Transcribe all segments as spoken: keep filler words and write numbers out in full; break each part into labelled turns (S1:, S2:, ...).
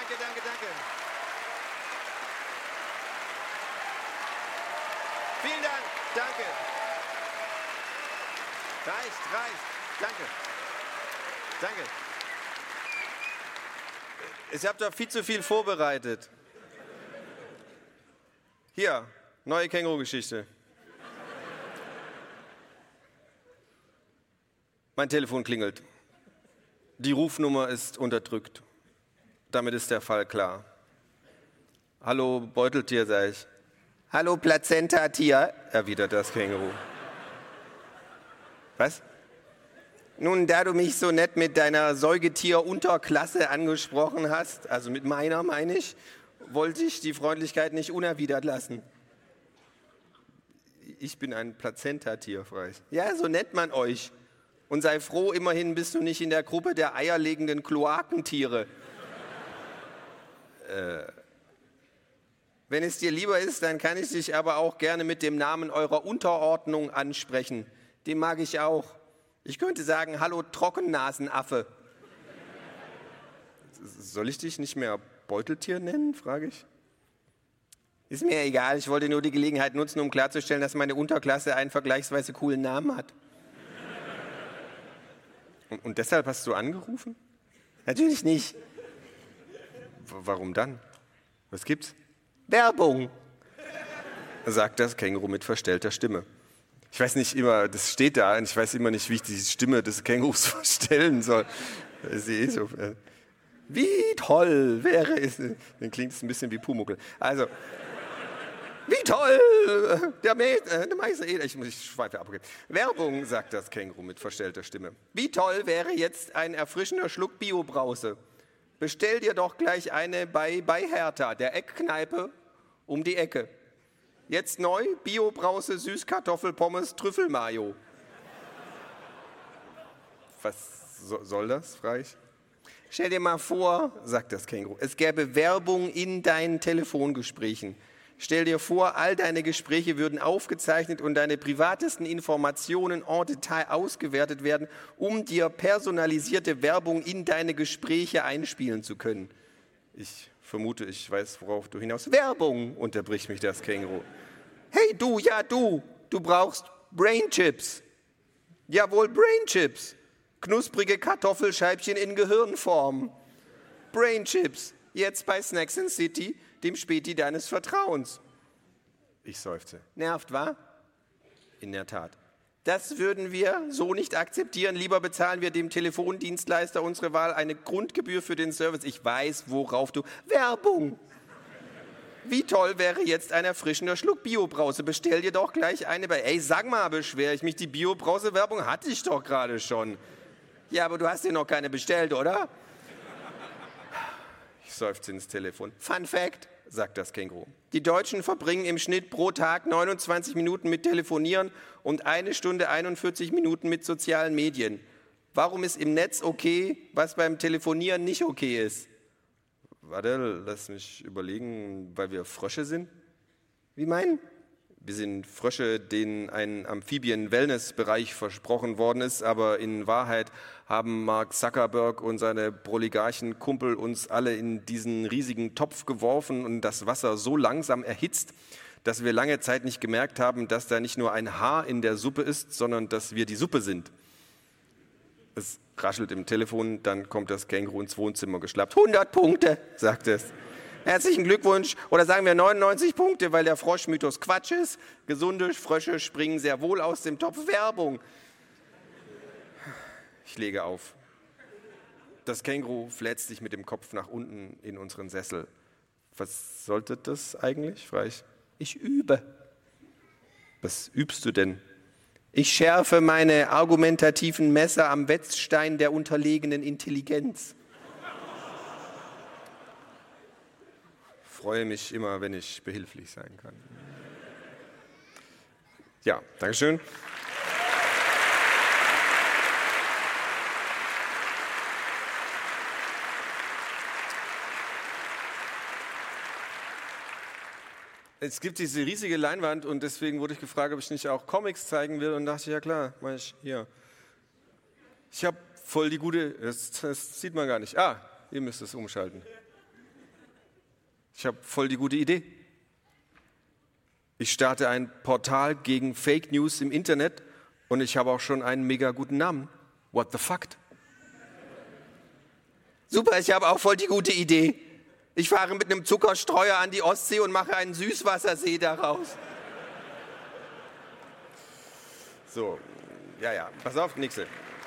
S1: Danke, danke, danke. Vielen Dank, danke. Reicht, reicht. Danke. Danke. Ich habe doch viel zu viel vorbereitet. Hier, neue Känguru-Geschichte. Mein Telefon klingelt. Die Rufnummer ist unterdrückt. Damit ist der Fall klar. Hallo Beuteltier, sag ich. Hallo Plazentatier, erwidert das Känguru. Was? Nun, da du mich so nett mit deiner Säugetier-Unterklasse angesprochen hast, also mit meiner meine ich, wollte ich die Freundlichkeit nicht unerwidert lassen. Ich bin ein Plazentatier, frage ich. Ja, so nennt man euch. Und sei froh, immerhin bist du nicht in der Gruppe der eierlegenden Kloakentiere. äh, wenn es dir lieber ist, dann kann ich dich aber auch gerne mit dem Namen eurer Unterordnung ansprechen. Den mag ich auch. Ich könnte sagen, hallo Trockennasenaffe. Soll ich dich nicht mehr Beuteltier nennen, frage ich. Ist mir egal, ich wollte nur die Gelegenheit nutzen, um klarzustellen, dass meine Unterklasse einen vergleichsweise coolen Namen hat. Und, und deshalb hast du angerufen? Natürlich nicht. W- warum dann? Was gibt's? Werbung, sagt das Känguru mit verstellter Stimme. Ich weiß nicht immer, das steht da, und ich weiß immer nicht, wie ich die Stimme des Kängurus verstellen soll. Sie ist so, äh, wie toll wäre es, dann klingt es ein bisschen wie Pumuckl. Also, wie toll, der Meister, der Meister, ich muss ich schweife ab. Okay. Werbung, sagt das Känguru mit verstellter Stimme. Wie toll wäre jetzt ein erfrischender Schluck Bio-Brause. Bestell dir doch gleich eine bei, bei Hertha, der Eckkneipe um die Ecke. Jetzt neu, Bio-Brause, Süßkartoffelpommes, Trüffelmayo. Was so, soll das, frage ich. Stell dir mal vor, sagt das Känguru, es gäbe Werbung in deinen Telefongesprächen. Stell dir vor, all deine Gespräche würden aufgezeichnet und deine privatesten Informationen en Detail ausgewertet werden, um dir personalisierte Werbung in deine Gespräche einspielen zu können. Ich vermute, ich weiß, worauf du hinaus... Werbung, unterbricht mich das Känguru. Hey du, ja du, du brauchst Brainchips. Jawohl, Brainchips. Knusprige Kartoffelscheibchen in Gehirnform. Brainchips, jetzt bei Snacks in City, dem Späti deines Vertrauens. Ich seufze. Nervt, wa? In der Tat. Das würden wir so nicht akzeptieren. Lieber bezahlen wir dem Telefondienstleister unsere Wahl eine Grundgebühr für den Service. Ich weiß, worauf du... Werbung! Wie toll wäre jetzt ein erfrischender Schluck Bio-Brause. Bestell dir doch gleich eine bei... Ey, sag mal, beschwer ich mich. Die Bio-Brause-Werbung hatte ich doch gerade schon. Ja, aber du hast dir noch keine bestellt, oder? Ich seufze ins Telefon. Fun Fact, sagt das Känguru. Die Deutschen verbringen im Schnitt pro Tag neunundzwanzig Minuten mit Telefonieren und eine Stunde einundvierzig Minuten mit sozialen Medien. Warum ist im Netz okay, was beim Telefonieren nicht okay ist? Warte, lass mich überlegen, weil wir Frösche sind? Wie meinen? Wir sind Frösche, denen ein Amphibien-Wellness-Bereich versprochen worden ist, aber in Wahrheit haben Mark Zuckerberg und seine Proligarchen-Kumpel uns alle in diesen riesigen Topf geworfen und das Wasser so langsam erhitzt, dass wir lange Zeit nicht gemerkt haben, dass da nicht nur ein Haar in der Suppe ist, sondern dass wir die Suppe sind. Es raschelt im Telefon, dann kommt das Känguru ins Wohnzimmer geschlappt. hundert Punkte, sagt es. Herzlichen Glückwunsch, oder sagen wir neunundneunzig Punkte, weil der Froschmythos Quatsch ist. Gesunde Frösche springen sehr wohl aus dem Topf. Werbung. Ich lege auf. Das Känguru fläzt sich mit dem Kopf nach unten in unseren Sessel. Was sollte das eigentlich, frage ich. Ich übe. Was übst du denn? Ich schärfe meine argumentativen Messer am Wetzstein der unterlegenen Intelligenz. Ich freue mich immer, wenn ich behilflich sein kann. Ja, Dankeschön. Es gibt diese riesige Leinwand und deswegen wurde ich gefragt, ob ich nicht auch Comics zeigen will und dachte, ja klar, mach ich hier. Ich habe voll die gute, das, das sieht man gar nicht. Ah, ihr müsst es umschalten. Ich habe voll die gute Idee. Ich starte ein Portal gegen Fake News im Internet und ich habe auch schon einen mega guten Namen. What the fuck? Super, ich habe auch voll die gute Idee. Ich fahre mit einem Zuckerstreuer an die Ostsee und mache einen Süßwassersee daraus. So, ja, ja, pass auf, nächste.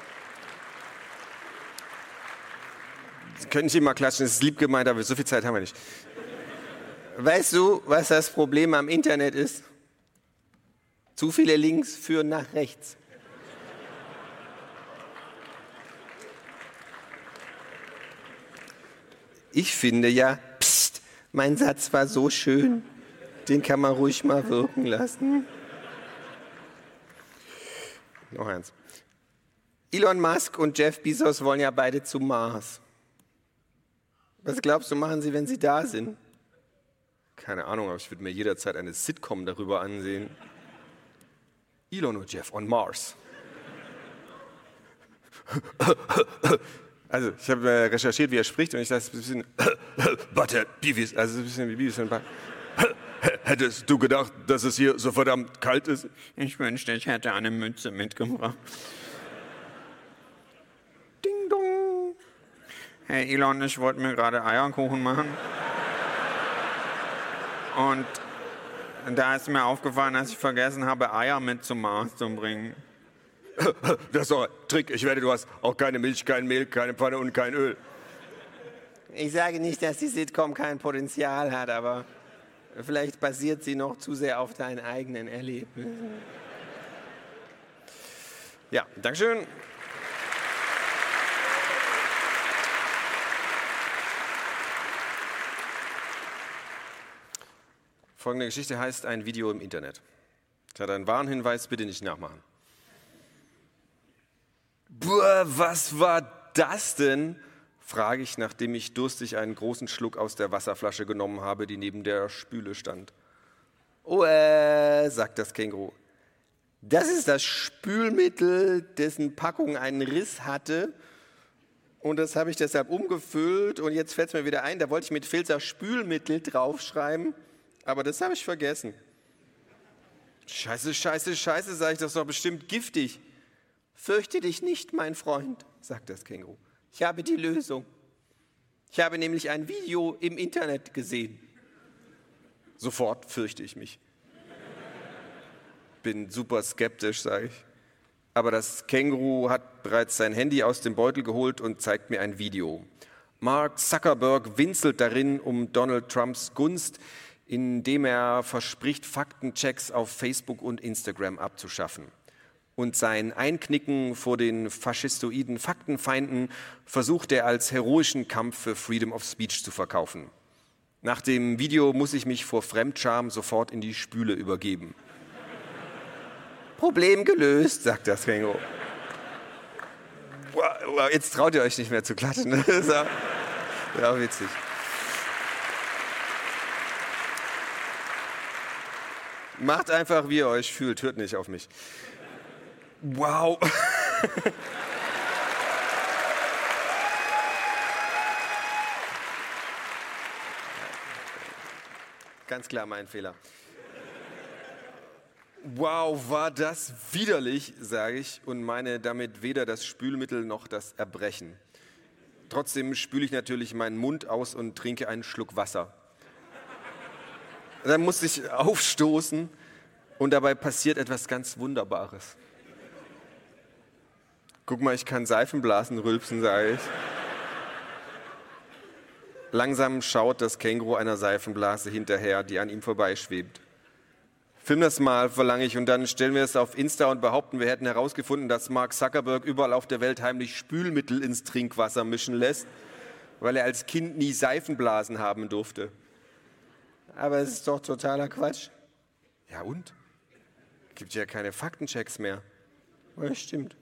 S1: Sie können nicht immer klatschen, das ist lieb gemeint, aber so viel Zeit haben wir nicht. Weißt du, was das Problem am Internet ist? Zu viele Links führen nach rechts. Ich finde ja, pst, mein Satz war so schön, den kann man ruhig mal wirken lassen. Noch eins. Elon Musk und Jeff Bezos wollen ja beide zu Mars. Was glaubst du, machen sie, wenn sie da sind? Keine Ahnung, aber ich würde mir jederzeit eine Sitcom darüber ansehen. Elon und Jeff on Mars. Also, ich habe äh, recherchiert, wie er spricht, und ich dachte, es ist ein bisschen Butthead Beavis, also ein bisschen wie Beavis. Hättest du gedacht, dass es hier so verdammt kalt ist? Ich wünschte, ich hätte eine Mütze mitgebracht. Ding dong. Hey Elon, ich wollte mir gerade Eierkuchen machen. Und da ist mir aufgefallen, dass ich vergessen habe, Eier mit zum Mars zu bringen. Das ist doch ein Trick. Ich wette, du hast auch keine Milch, kein Mehl, keine Pfanne und kein Öl. Ich sage nicht, dass die Sitcom kein Potenzial hat, aber vielleicht basiert sie noch zu sehr auf deinen eigenen Erlebnissen. Ja, Dankeschön. Folgende Geschichte heißt ein Video im Internet. Ich hatte einen Warnhinweis, bitte nicht nachmachen. Boah, was war das denn? Frage ich, nachdem ich durstig einen großen Schluck aus der Wasserflasche genommen habe, die neben der Spüle stand. Oh, äh, sagt das Känguru. Das ist das Spülmittel, dessen Packung einen Riss hatte. Und das habe ich deshalb umgefüllt. Und jetzt fällt es mir wieder ein, da wollte ich mit Filzer Spülmittel draufschreiben. Aber das habe ich vergessen. Scheiße, scheiße, scheiße, sage ich, das ist doch bestimmt giftig. Fürchte dich nicht, mein Freund, sagt das Känguru. Ich habe die Lösung. Ich habe nämlich ein Video im Internet gesehen. Sofort fürchte ich mich. Bin super skeptisch, sage ich. Aber das Känguru hat bereits sein Handy aus dem Beutel geholt und zeigt mir ein Video. Mark Zuckerberg winselt darin um Donald Trumps Gunst, indem er verspricht, Faktenchecks auf Facebook und Instagram abzuschaffen. Und sein Einknicken vor den faschistoiden Faktenfeinden versucht er als heroischen Kampf für Freedom of Speech zu verkaufen. Nach dem Video muss ich mich vor Fremdscham sofort in die Spüle übergeben. Problem gelöst, sagt das Känguru. Wow, jetzt traut ihr euch nicht mehr zu klatschen. Das ist auch, das ist auch witzig. Macht einfach, wie ihr euch fühlt, hört nicht auf mich. Wow. Ganz klar mein Fehler. Wow, war das widerlich, sage ich, und meine damit weder das Spülmittel noch das Erbrechen. Trotzdem spüle ich natürlich meinen Mund aus und trinke einen Schluck Wasser. Dann musste ich aufstoßen und dabei passiert etwas ganz Wunderbares. Guck mal, ich kann Seifenblasen rülpsen, sage ich. Langsam schaut das Känguru einer Seifenblase hinterher, die an ihm vorbeischwebt. Film das mal, verlange ich, und dann stellen wir es auf Insta und behaupten, wir hätten herausgefunden, dass Mark Zuckerberg überall auf der Welt heimlich Spülmittel ins Trinkwasser mischen lässt, weil er als Kind nie Seifenblasen haben durfte. Aber es ist doch totaler Quatsch. Ja und? Gibt ja keine Faktenchecks mehr. Ja, stimmt.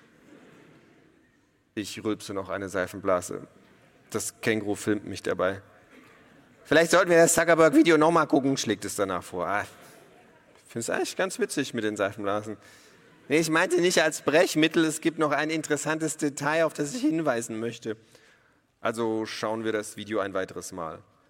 S1: Ich rülpse noch eine Seifenblase. Das Känguru filmt mich dabei. Vielleicht sollten wir das Zuckerberg-Video nochmal gucken, schlägt es danach vor. Ah, ich finde es eigentlich ganz witzig mit den Seifenblasen. Nee, ich meinte nicht als Brechmittel, es gibt noch ein interessantes Detail, auf das ich hinweisen möchte. Also schauen wir das Video ein weiteres Mal.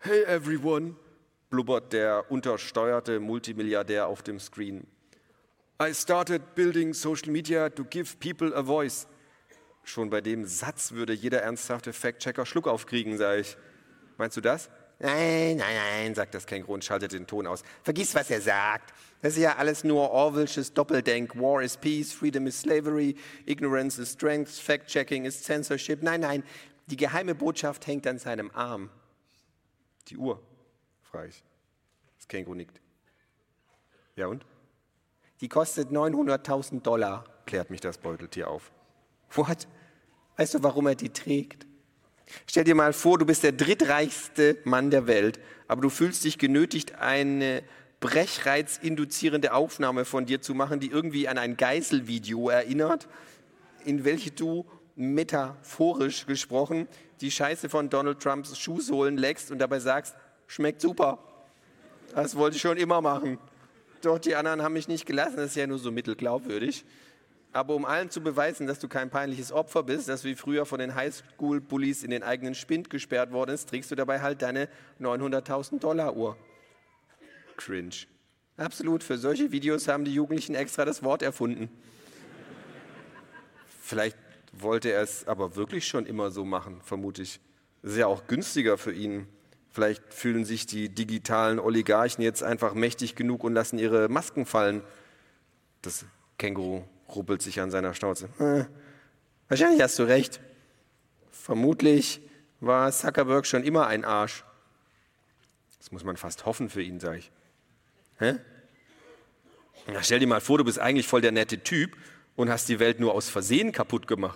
S1: Hey everyone, blubbert der untersteuerte Multimilliardär auf dem Screen. I started building social media to give people a voice. Schon bei dem Satz würde jeder ernsthafte Fact-Checker Schluck aufkriegen, sage ich. Meinst du das? Nein, nein, nein, sagt das Känguru und schaltet den Ton aus. Vergiss, was er sagt. Das ist ja alles nur Orwellsches Doppeldenk. War is peace, freedom is slavery, ignorance is strength, fact-checking is censorship. Nein, nein, die geheime Botschaft hängt an seinem Arm. Die Uhr, frage ich. Das Känguru nickt. Ja und? Die kostet neunhunderttausend Dollar, klärt mich das Beuteltier auf. What? Weißt du, warum er die trägt? Stell dir mal vor, du bist der drittreichste Mann der Welt, aber du fühlst dich genötigt, eine brechreizinduzierende Aufnahme von dir zu machen, die irgendwie an ein Geiselvideo erinnert, in welche du metaphorisch gesprochen die Scheiße von Donald Trumps Schuhsohlen leckst und dabei sagst, schmeckt super. Das wollte ich schon immer machen. Doch die anderen haben mich nicht gelassen, das ist ja nur so mittelglaubwürdig. Aber um allen zu beweisen, dass du kein peinliches Opfer bist, das wie früher von den Highschool-Bullies in den eigenen Spind gesperrt worden ist, trägst du dabei halt deine neunhunderttausend Dollar Uhr. Cringe. Absolut, für solche Videos haben die Jugendlichen extra das Wort erfunden. Vielleicht wollte er es aber wirklich schon immer so machen, vermute ich. Das ist ja auch günstiger für ihn. Vielleicht fühlen sich die digitalen Oligarchen jetzt einfach mächtig genug und lassen ihre Masken fallen. Das Känguru ruppelt sich an seiner Schnauze. Äh, wahrscheinlich hast du recht. Vermutlich war Zuckerberg schon immer ein Arsch. Das muss man fast hoffen für ihn, sage ich. Hä? Na, stell dir mal vor, du bist eigentlich voll der nette Typ und hast die Welt nur aus Versehen kaputt gemacht.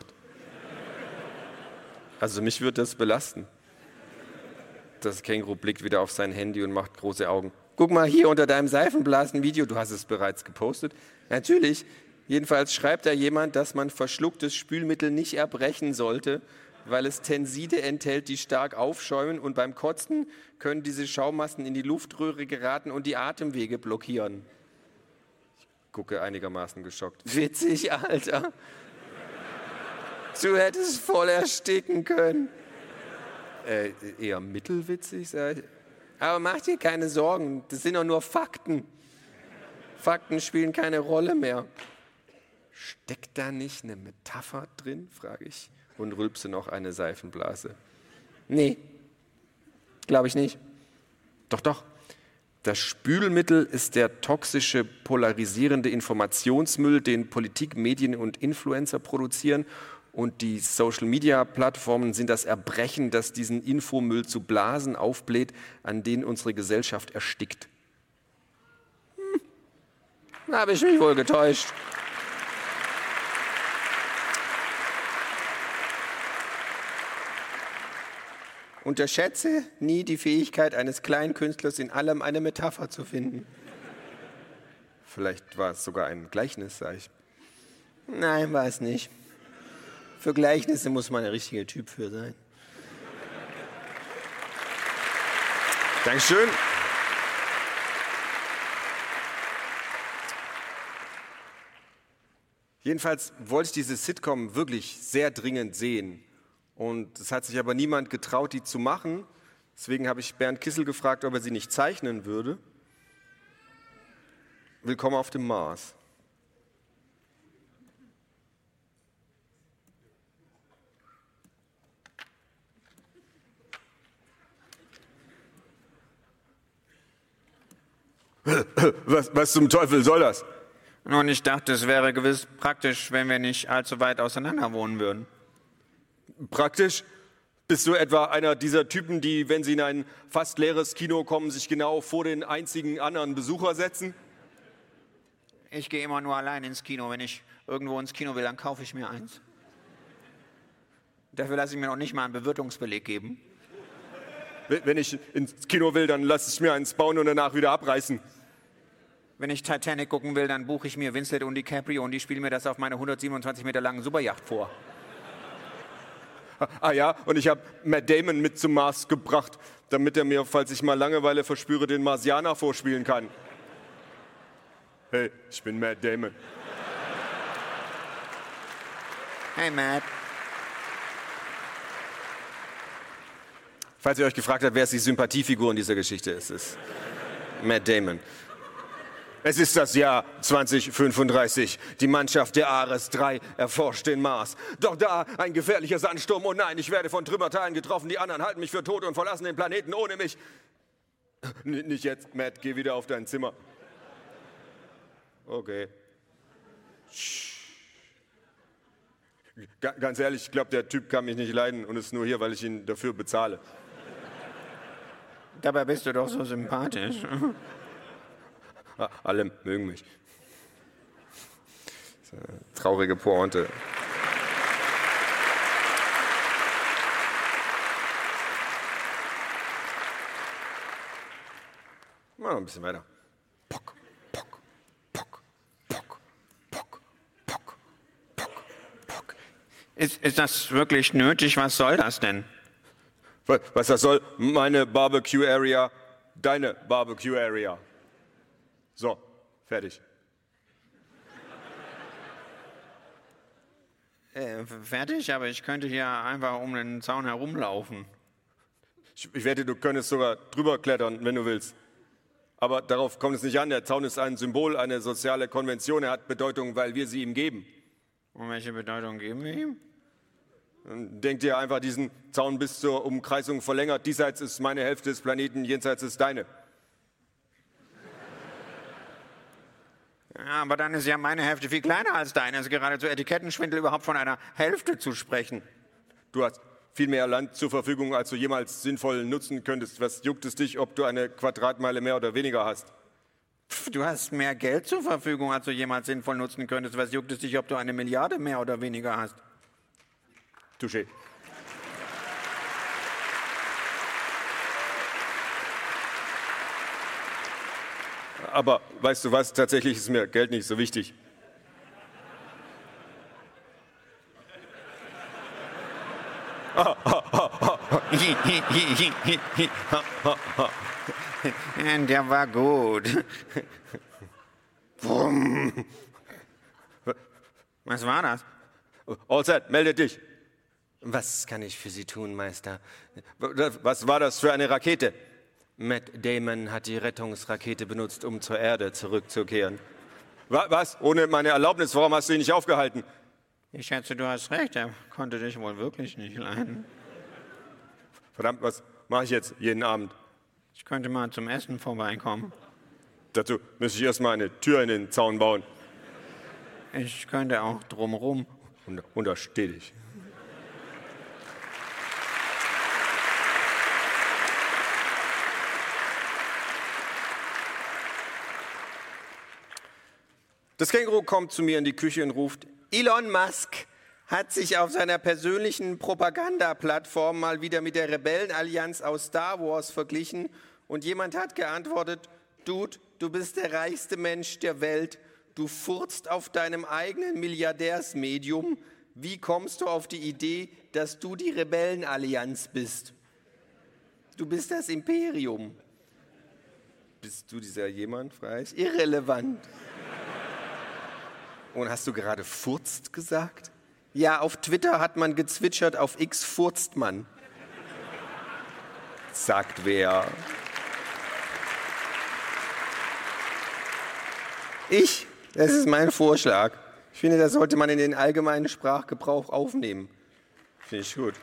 S1: Also mich würde das belasten. Das Känguru blickt wieder auf sein Handy und macht große Augen. Guck mal hier unter deinem Seifenblasen-Video, du hast es bereits gepostet. Natürlich. Jedenfalls schreibt da jemand, dass man verschlucktes Spülmittel nicht erbrechen sollte, weil es Tenside enthält, die stark aufschäumen und beim Kotzen können diese Schaummassen in die Luftröhre geraten und die Atemwege blockieren. Ich gucke einigermaßen geschockt. Witzig, Alter. Du hättest voll ersticken können. Äh, eher mittelwitzig, sag ich. Aber mach dir keine Sorgen, das sind doch nur Fakten. Fakten spielen keine Rolle mehr. Steckt da nicht eine Metapher drin, frage ich und rülpse noch eine Seifenblase. Nee, glaube ich nicht. Doch, doch. Das Spülmittel ist der toxische, polarisierende Informationsmüll, den Politik, Medien und Influencer produzieren. Und die Social-Media-Plattformen sind das Erbrechen, das diesen Infomüll zu Blasen aufbläht, an denen unsere Gesellschaft erstickt. Hm. Da habe ich mich wohl getäuscht. Unterschätze nie die Fähigkeit eines kleinen Künstlers, in allem eine Metapher zu finden. Vielleicht war es sogar ein Gleichnis, sag ich. Nein, war es nicht. Für Gleichnisse muss man ein richtiger Typ für sein. Dankeschön. Jedenfalls wollte ich diese Sitcom wirklich sehr dringend sehen. Und es hat sich aber niemand getraut, die zu machen. Deswegen habe ich Bernd Kissel gefragt, ob er sie nicht zeichnen würde. Willkommen auf dem Mars. Was, was zum Teufel soll das?
S2: Nun, ich dachte, es wäre gewiss praktisch, wenn wir nicht allzu weit auseinander wohnen würden.
S1: Praktisch? Bist du etwa einer dieser Typen, die, wenn sie in ein fast leeres Kino kommen, sich genau vor den einzigen anderen Besucher setzen?
S2: Ich gehe immer nur allein ins Kino. Wenn ich irgendwo ins Kino will, dann kaufe ich mir eins. Dafür lasse ich mir noch nicht mal einen Bewirtungsbeleg geben.
S1: Wenn ich ins Kino will, dann lasse ich mir eins bauen und danach wieder abreißen.
S2: Wenn ich Titanic gucken will, dann buche ich mir Winslet und DiCaprio und die spielen mir das auf meine hundertsiebenundzwanzig Meter langen Superjacht vor.
S1: Ah ja, und ich habe Matt Damon mit zum Mars gebracht, damit er mir, falls ich mal Langeweile verspüre, den Marsianer vorspielen kann. Hey, ich bin Matt Damon.
S2: Hey, Matt.
S1: Falls ihr euch gefragt habt, wer ist die Sympathiefigur in dieser Geschichte ist, ist Matt Damon. Es ist das Jahr zwanzig fünfunddreißig. Die Mannschaft der Ares drei erforscht den Mars. Doch da ein gefährlicher Sandsturm. Oh nein, ich werde von Trümmerteilen getroffen. Die anderen halten mich für tot und verlassen den Planeten ohne mich. N- nicht jetzt, Matt, geh wieder auf dein Zimmer. Okay. G- ganz ehrlich, ich glaube, der Typ kann mich nicht leiden und ist nur hier, weil ich ihn dafür bezahle.
S2: Dabei bist du doch so sympathisch.
S1: Ah, alle mögen mich. Das ist eine traurige Pointe. Mal noch ein bisschen weiter. Pock, pock, pock, pock, pock, pock, pock, pock.
S2: Ist, ist das wirklich nötig? Was soll das denn?
S1: Was, was das soll? Meine Barbecue-Area, deine Barbecue-Area. So, fertig.
S2: Äh, fertig, aber ich könnte hier einfach um den Zaun herumlaufen.
S1: Ich, ich wette, du könntest sogar drüber klettern, wenn du willst. Aber darauf kommt es nicht an. Der Zaun ist ein Symbol, eine soziale Konvention. Er hat Bedeutung, weil wir sie ihm geben.
S2: Und welche Bedeutung geben wir ihm?
S1: Denk dir einfach diesen Zaun bis zur Umkreisung verlängert. Diesseits ist meine Hälfte des Planeten, jenseits ist deine.
S2: Ja, aber dann ist ja meine Hälfte viel kleiner als deine. Es ist geradezu Etikettenschwindel, überhaupt von einer Hälfte zu sprechen.
S1: Du hast viel mehr Land zur Verfügung, als du jemals sinnvoll nutzen könntest. Was juckt es dich, ob du eine Quadratmeile mehr oder weniger hast?
S2: Pff, du hast mehr Geld zur Verfügung, als du jemals sinnvoll nutzen könntest. Was juckt es dich, ob du eine Milliarde mehr oder weniger hast?
S1: Touché. Aber weißt du was, tatsächlich ist mir Geld nicht so wichtig.
S2: Der war gut. Was war das?
S1: All set, melde dich.
S3: Was kann ich für Sie tun, Meister?
S1: Was war das für eine Rakete?
S3: Matt Damon hat die Rettungsrakete benutzt, um zur Erde zurückzukehren.
S1: Wa- Was? Ohne meine Erlaubnis? Warum hast du ihn nicht aufgehalten?
S2: Ich schätze, du hast recht. Er konnte dich wohl wirklich nicht leiden.
S1: Verdammt, was mache ich jetzt jeden Abend?
S2: Ich könnte mal zum Essen vorbeikommen.
S1: Dazu müsste ich erstmal eine Tür in den Zaun bauen.
S2: Ich könnte auch drumrum.
S1: Und, und da stehe ich. Das Känguru kommt zu mir in die Küche und ruft, Elon Musk hat sich auf seiner persönlichen Propagandaplattform mal wieder mit der Rebellenallianz aus Star Wars verglichen und jemand hat geantwortet, Dude, du bist der reichste Mensch der Welt, du furzt auf deinem eigenen Milliardärsmedium, wie kommst du auf die Idee, dass du die Rebellenallianz bist? Du bist das Imperium. Bist du dieser jemand, Freich? Irrelevant. Und hast du gerade furzt gesagt? Ja, auf Twitter hat man gezwitschert, auf X furzt man. Sagt wer? Ich? Das ist mein Vorschlag. Ich finde, das sollte man in den allgemeinen Sprachgebrauch aufnehmen. Finde ich gut.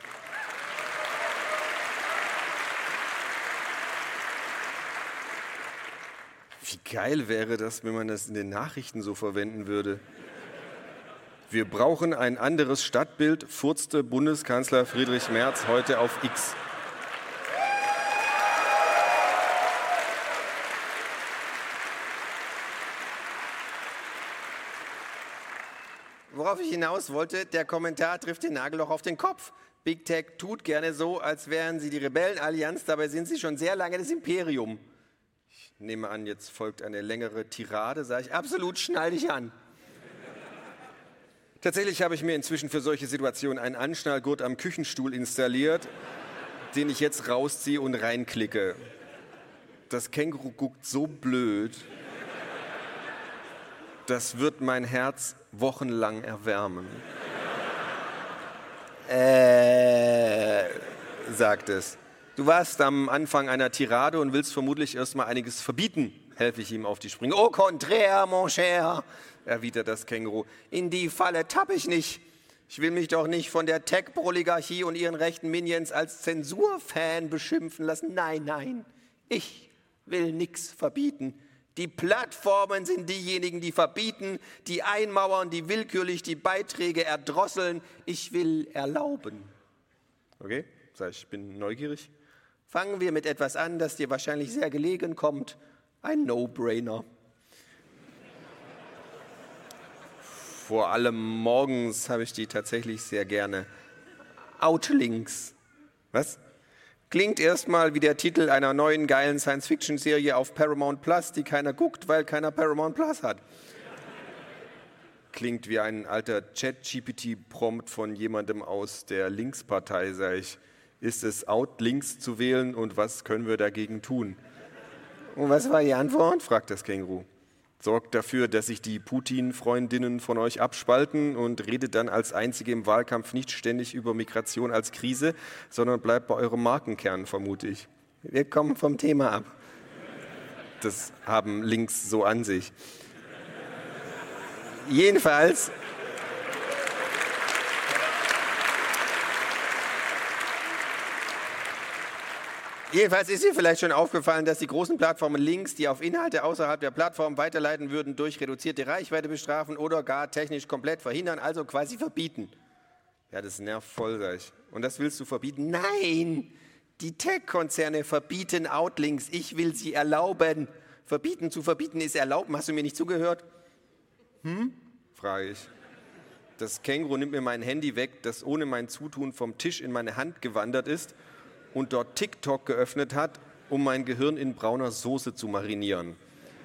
S1: Wie geil wäre das, wenn man das in den Nachrichten so verwenden würde? Wir brauchen ein anderes Stadtbild, furzte Bundeskanzler Friedrich Merz heute auf X. Worauf ich hinaus wollte, der Kommentar trifft den Nagelloch auf den Kopf. Big Tech tut gerne so, als wären sie die Rebellenallianz, dabei sind sie schon sehr lange das Imperium. Ich nehme an, jetzt folgt eine längere Tirade, sage ich, absolut, schnall dich an. Tatsächlich habe ich mir inzwischen für solche Situationen einen Anschnallgurt am Küchenstuhl installiert, den ich jetzt rausziehe und reinklicke. Das Känguru guckt so blöd, das wird mein Herz wochenlang erwärmen. Äh, sagt es. Du warst am Anfang einer Tirade und willst vermutlich erstmal einiges verbieten, helfe ich ihm auf die Sprünge. Au contraire, mon cher, erwidert das Känguru. In die Falle tapp ich nicht. Ich will mich doch nicht von der Tech-Oligarchie und ihren rechten Minions als Zensurfan beschimpfen lassen. Nein, nein, ich will nichts verbieten. Die Plattformen sind diejenigen, die verbieten, die einmauern, die willkürlich die Beiträge erdrosseln. Ich will erlauben. Okay, sag ich, ich bin neugierig. Fangen wir mit etwas an, das dir wahrscheinlich sehr gelegen kommt. Ein No-Brainer. Vor allem morgens habe ich die tatsächlich sehr gerne. Outlinks. Was? Klingt erstmal wie der Titel einer neuen geilen Science-Fiction-Serie auf Paramount Plus, die keiner guckt, weil keiner Paramount Plus hat. Klingt wie ein alter Chat-G P T-Prompt von jemandem aus der Linkspartei, sage ich. Ist es out, links zu wählen und was können wir dagegen tun? Und was war die Antwort? Fragt das Känguru. Sorgt dafür, dass sich die Putin-Freundinnen von euch abspalten und redet dann als Einzige im Wahlkampf nicht ständig über Migration als Krise, sondern bleibt bei eurem Markenkern, vermute ich. Wir kommen vom Thema ab. Das haben Links so an sich. Jedenfalls... Jedenfalls ist dir vielleicht schon aufgefallen, dass die großen Plattformen Links, die auf Inhalte außerhalb der Plattform weiterleiten würden, durch reduzierte Reichweite bestrafen oder gar technisch komplett verhindern, also quasi verbieten. Ja, das nervt voll, sag ich. Und das willst du verbieten? Nein! Die Tech-Konzerne verbieten Outlinks. Ich will sie erlauben. Verbieten zu verbieten ist erlauben. Hast du mir nicht zugehört? Hm? Frage ich. Das Känguru nimmt mir mein Handy weg, das ohne mein Zutun vom Tisch in meine Hand gewandert ist und dort TikTok geöffnet hat, um mein Gehirn in brauner Soße zu marinieren.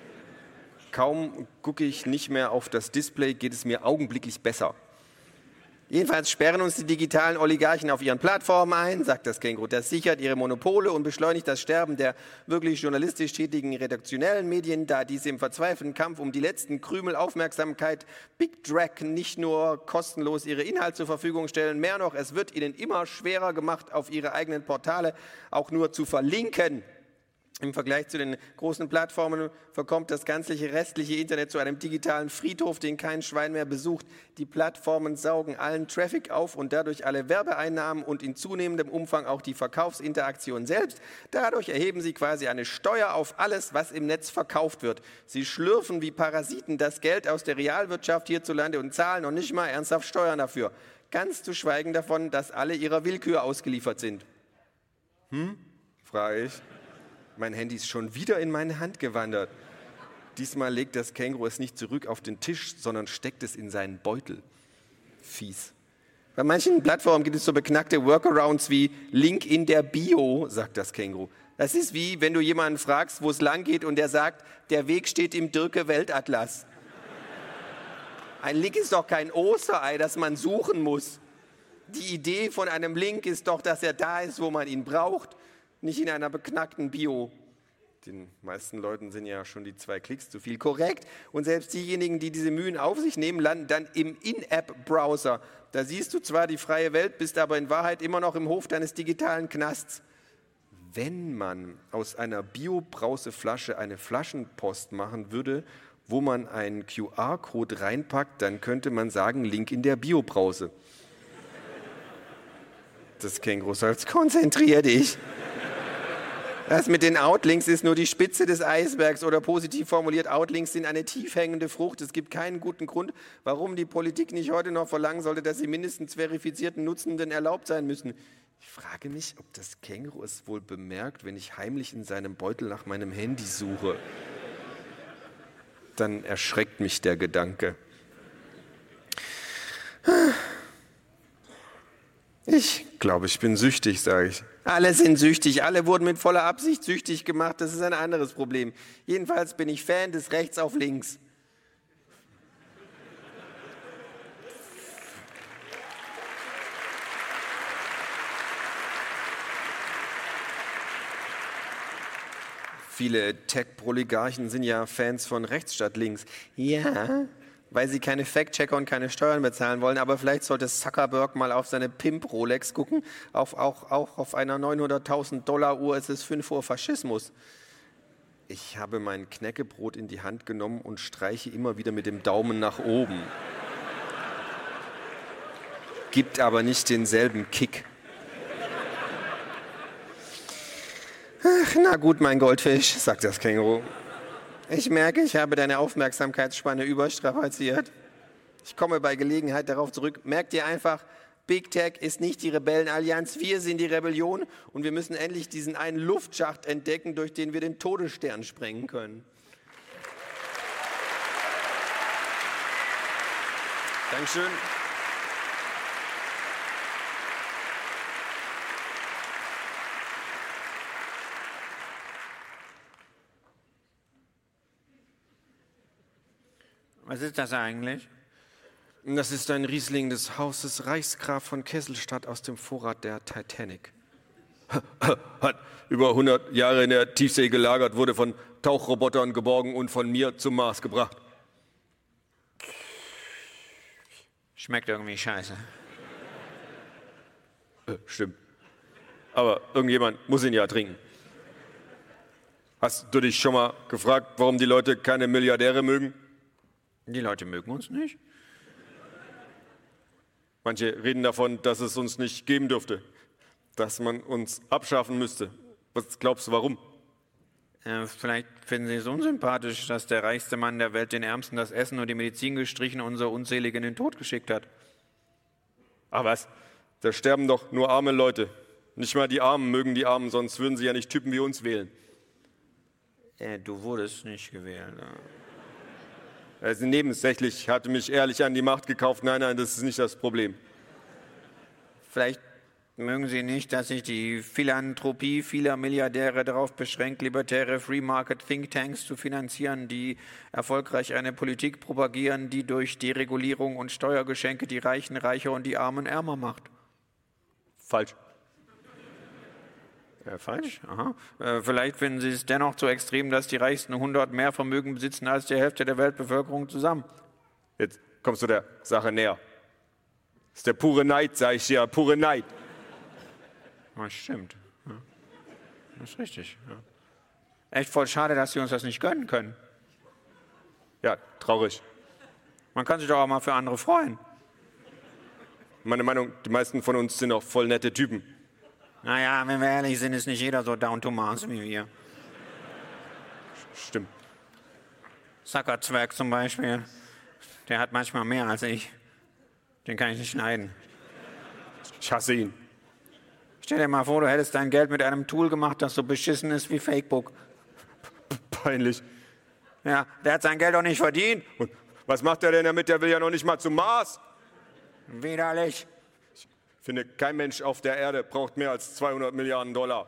S1: Kaum gucke ich nicht mehr auf das Display, geht es mir augenblicklich besser. Jedenfalls sperren uns die digitalen Oligarchen auf ihren Plattformen ein, sagt das Känguru. Das sichert ihre Monopole und beschleunigt das Sterben der wirklich journalistisch tätigen redaktionellen Medien, da diese im verzweifelten Kampf um die letzten Krümel Aufmerksamkeit Big Drag nicht nur kostenlos ihre Inhalte zur Verfügung stellen, mehr noch, es wird ihnen immer schwerer gemacht, auf ihre eigenen Portale auch nur zu verlinken. Im Vergleich zu den großen Plattformen verkommt das ganze restliche Internet zu einem digitalen Friedhof, den kein Schwein mehr besucht. Die Plattformen saugen allen Traffic auf und dadurch alle Werbeeinnahmen und in zunehmendem Umfang auch die Verkaufsinteraktion selbst. Dadurch erheben sie quasi eine Steuer auf alles, was im Netz verkauft wird. Sie schlürfen wie Parasiten das Geld aus der Realwirtschaft hierzulande und zahlen noch nicht mal ernsthaft Steuern dafür. Ganz zu schweigen davon, dass alle ihrer Willkür ausgeliefert sind. Hm? Frage ich. Mein Handy ist schon wieder in meine Hand gewandert. Diesmal legt das Känguru es nicht zurück auf den Tisch, sondern steckt es in seinen Beutel. Fies. Bei manchen Plattformen gibt es so beknackte Workarounds wie Link in der Bio, sagt das Känguru. Das ist wie, wenn du jemanden fragst, wo es lang geht und der sagt, der Weg steht im Dirke-Weltatlas. Ein Link ist doch kein Osterei, das man suchen muss. Die Idee von einem Link ist doch, dass er da ist, wo man ihn braucht. Nicht in einer beknackten Bio. Den meisten Leuten sind ja schon die zwei Klicks zu viel. Korrekt. Und selbst diejenigen, die diese Mühen auf sich nehmen, landen dann im In-App-Browser. Da siehst du zwar die freie Welt, bist aber in Wahrheit immer noch im Hof deines digitalen Knasts. Wenn man aus einer Bio-Brauseflasche eine Flaschenpost machen würde, wo man einen Q R-Code reinpackt, dann könnte man sagen, Link in der Bio-Brause. Das Känguru sagt, konzentrier dich. Das mit den Outlinks ist nur die Spitze des Eisbergs oder positiv formuliert, Outlinks sind eine tief hängende Frucht. Es gibt keinen guten Grund, warum die Politik nicht heute noch verlangen sollte, dass sie mindestens verifizierten Nutzenden erlaubt sein müssen. Ich frage mich, ob das Känguru es wohl bemerkt, wenn ich heimlich in seinem Beutel nach meinem Handy suche. Dann erschreckt mich der Gedanke. Ich glaube, ich bin süchtig, sage ich. Alle sind süchtig, alle wurden mit voller Absicht süchtig gemacht, das ist ein anderes Problem. Jedenfalls bin ich Fan des Rechts auf links. Viele Tech-Oligarchen sind ja Fans von rechts statt links. Ja, weil sie keine Fact-Checker und keine Steuern bezahlen wollen. Aber vielleicht sollte Zuckerberg mal auf seine Pimp-Rolex gucken. Auf, auch, auch auf einer neunhunderttausend Dollar Uhr ist es fünf Uhr Faschismus. Ich habe mein Knäckebrot in die Hand genommen und streiche immer wieder mit dem Daumen nach oben. Gibt aber nicht denselben Kick. Ach, na gut, mein Goldfisch, sagt das Känguru. Ich merke, ich habe deine Aufmerksamkeitsspanne überstrapaziert. Ich komme bei Gelegenheit darauf zurück. Merkt ihr einfach, Big Tech ist nicht die Rebellenallianz, wir sind die Rebellion und wir müssen endlich diesen einen Luftschacht entdecken, durch den wir den Todesstern sprengen können. Dankeschön.
S2: Was ist das eigentlich?
S1: Das ist ein Riesling des Hauses Reichsgraf von Kesselstadt aus dem Vorrat der Titanic. Hat über hundert Jahre in der Tiefsee gelagert, wurde von Tauchrobotern geborgen und von mir zum Mars gebracht.
S2: Schmeckt irgendwie scheiße.
S1: Äh, stimmt. Aber irgendjemand muss ihn ja trinken. Hast du dich schon mal gefragt, warum die Leute keine Milliardäre mögen?
S2: Die Leute mögen uns nicht.
S1: Manche reden davon, dass es uns nicht geben dürfte, dass man uns abschaffen müsste. Was glaubst du, warum?
S2: Äh, vielleicht finden sie es unsympathisch, dass der reichste Mann der Welt den Ärmsten das Essen und die Medizin gestrichen und so unzählige in den Tod geschickt hat.
S1: Ach was, da sterben doch nur arme Leute. Nicht mal die Armen mögen die Armen, sonst würden sie ja nicht Typen wie uns wählen.
S2: Äh, du wurdest nicht gewählt. Ja.
S1: Also nebensächlich, hatte mich ehrlich an die Macht gekauft. Nein, nein, das ist nicht das Problem.
S2: Vielleicht mögen Sie nicht, dass sich die Philanthropie vieler Milliardäre darauf beschränkt, libertäre Free-Market-Thinktanks zu finanzieren, die erfolgreich eine Politik propagieren, die durch Deregulierung und Steuergeschenke die Reichen reicher und die Armen ärmer macht.
S1: Falsch.
S2: Ja, falsch? Aha. Äh, vielleicht finden Sie es dennoch zu extrem, dass die Reichsten hundert mehr Vermögen besitzen als die Hälfte der Weltbevölkerung zusammen.
S1: Jetzt kommst du der Sache näher. Das ist der pure Neid, sag ich dir, pure Neid.
S2: Das stimmt. Ja. Das ist richtig. Ja. Echt voll schade, dass Sie uns das nicht gönnen können.
S1: Ja, traurig.
S2: Man kann sich doch auch mal für andere freuen.
S1: Meine Meinung, die meisten von uns sind auch voll nette Typen.
S2: Naja, wenn wir ehrlich sind, ist nicht jeder so down to Mars wie wir.
S1: Stimmt.
S2: Zuckerzwerg zum Beispiel, der hat manchmal mehr als ich. Den kann ich nicht schneiden.
S1: Ich hasse ihn.
S2: Stell dir mal vor, du hättest dein Geld mit einem Tool gemacht, das so beschissen ist wie Facebook.
S1: Peinlich.
S2: Ja, der hat sein Geld auch nicht verdient.
S1: Und was macht er denn damit? Der will ja noch nicht mal zum Mars.
S2: Widerlich.
S1: Ich finde, kein Mensch auf der Erde braucht mehr als zweihundert Milliarden Dollar.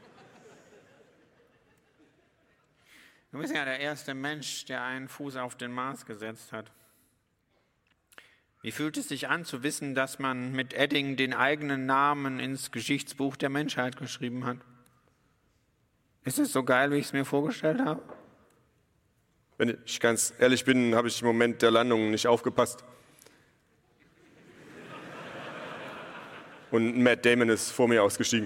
S2: Du bist ja der erste Mensch, der einen Fuß auf den Mars gesetzt hat. Wie fühlt es sich an, zu wissen, dass man mit Edding den eigenen Namen ins Geschichtsbuch der Menschheit geschrieben hat? Ist es so geil, wie ich es mir vorgestellt habe?
S1: Wenn ich ganz ehrlich bin, habe ich im Moment der Landung nicht aufgepasst. Und Matt Damon ist vor mir ausgestiegen.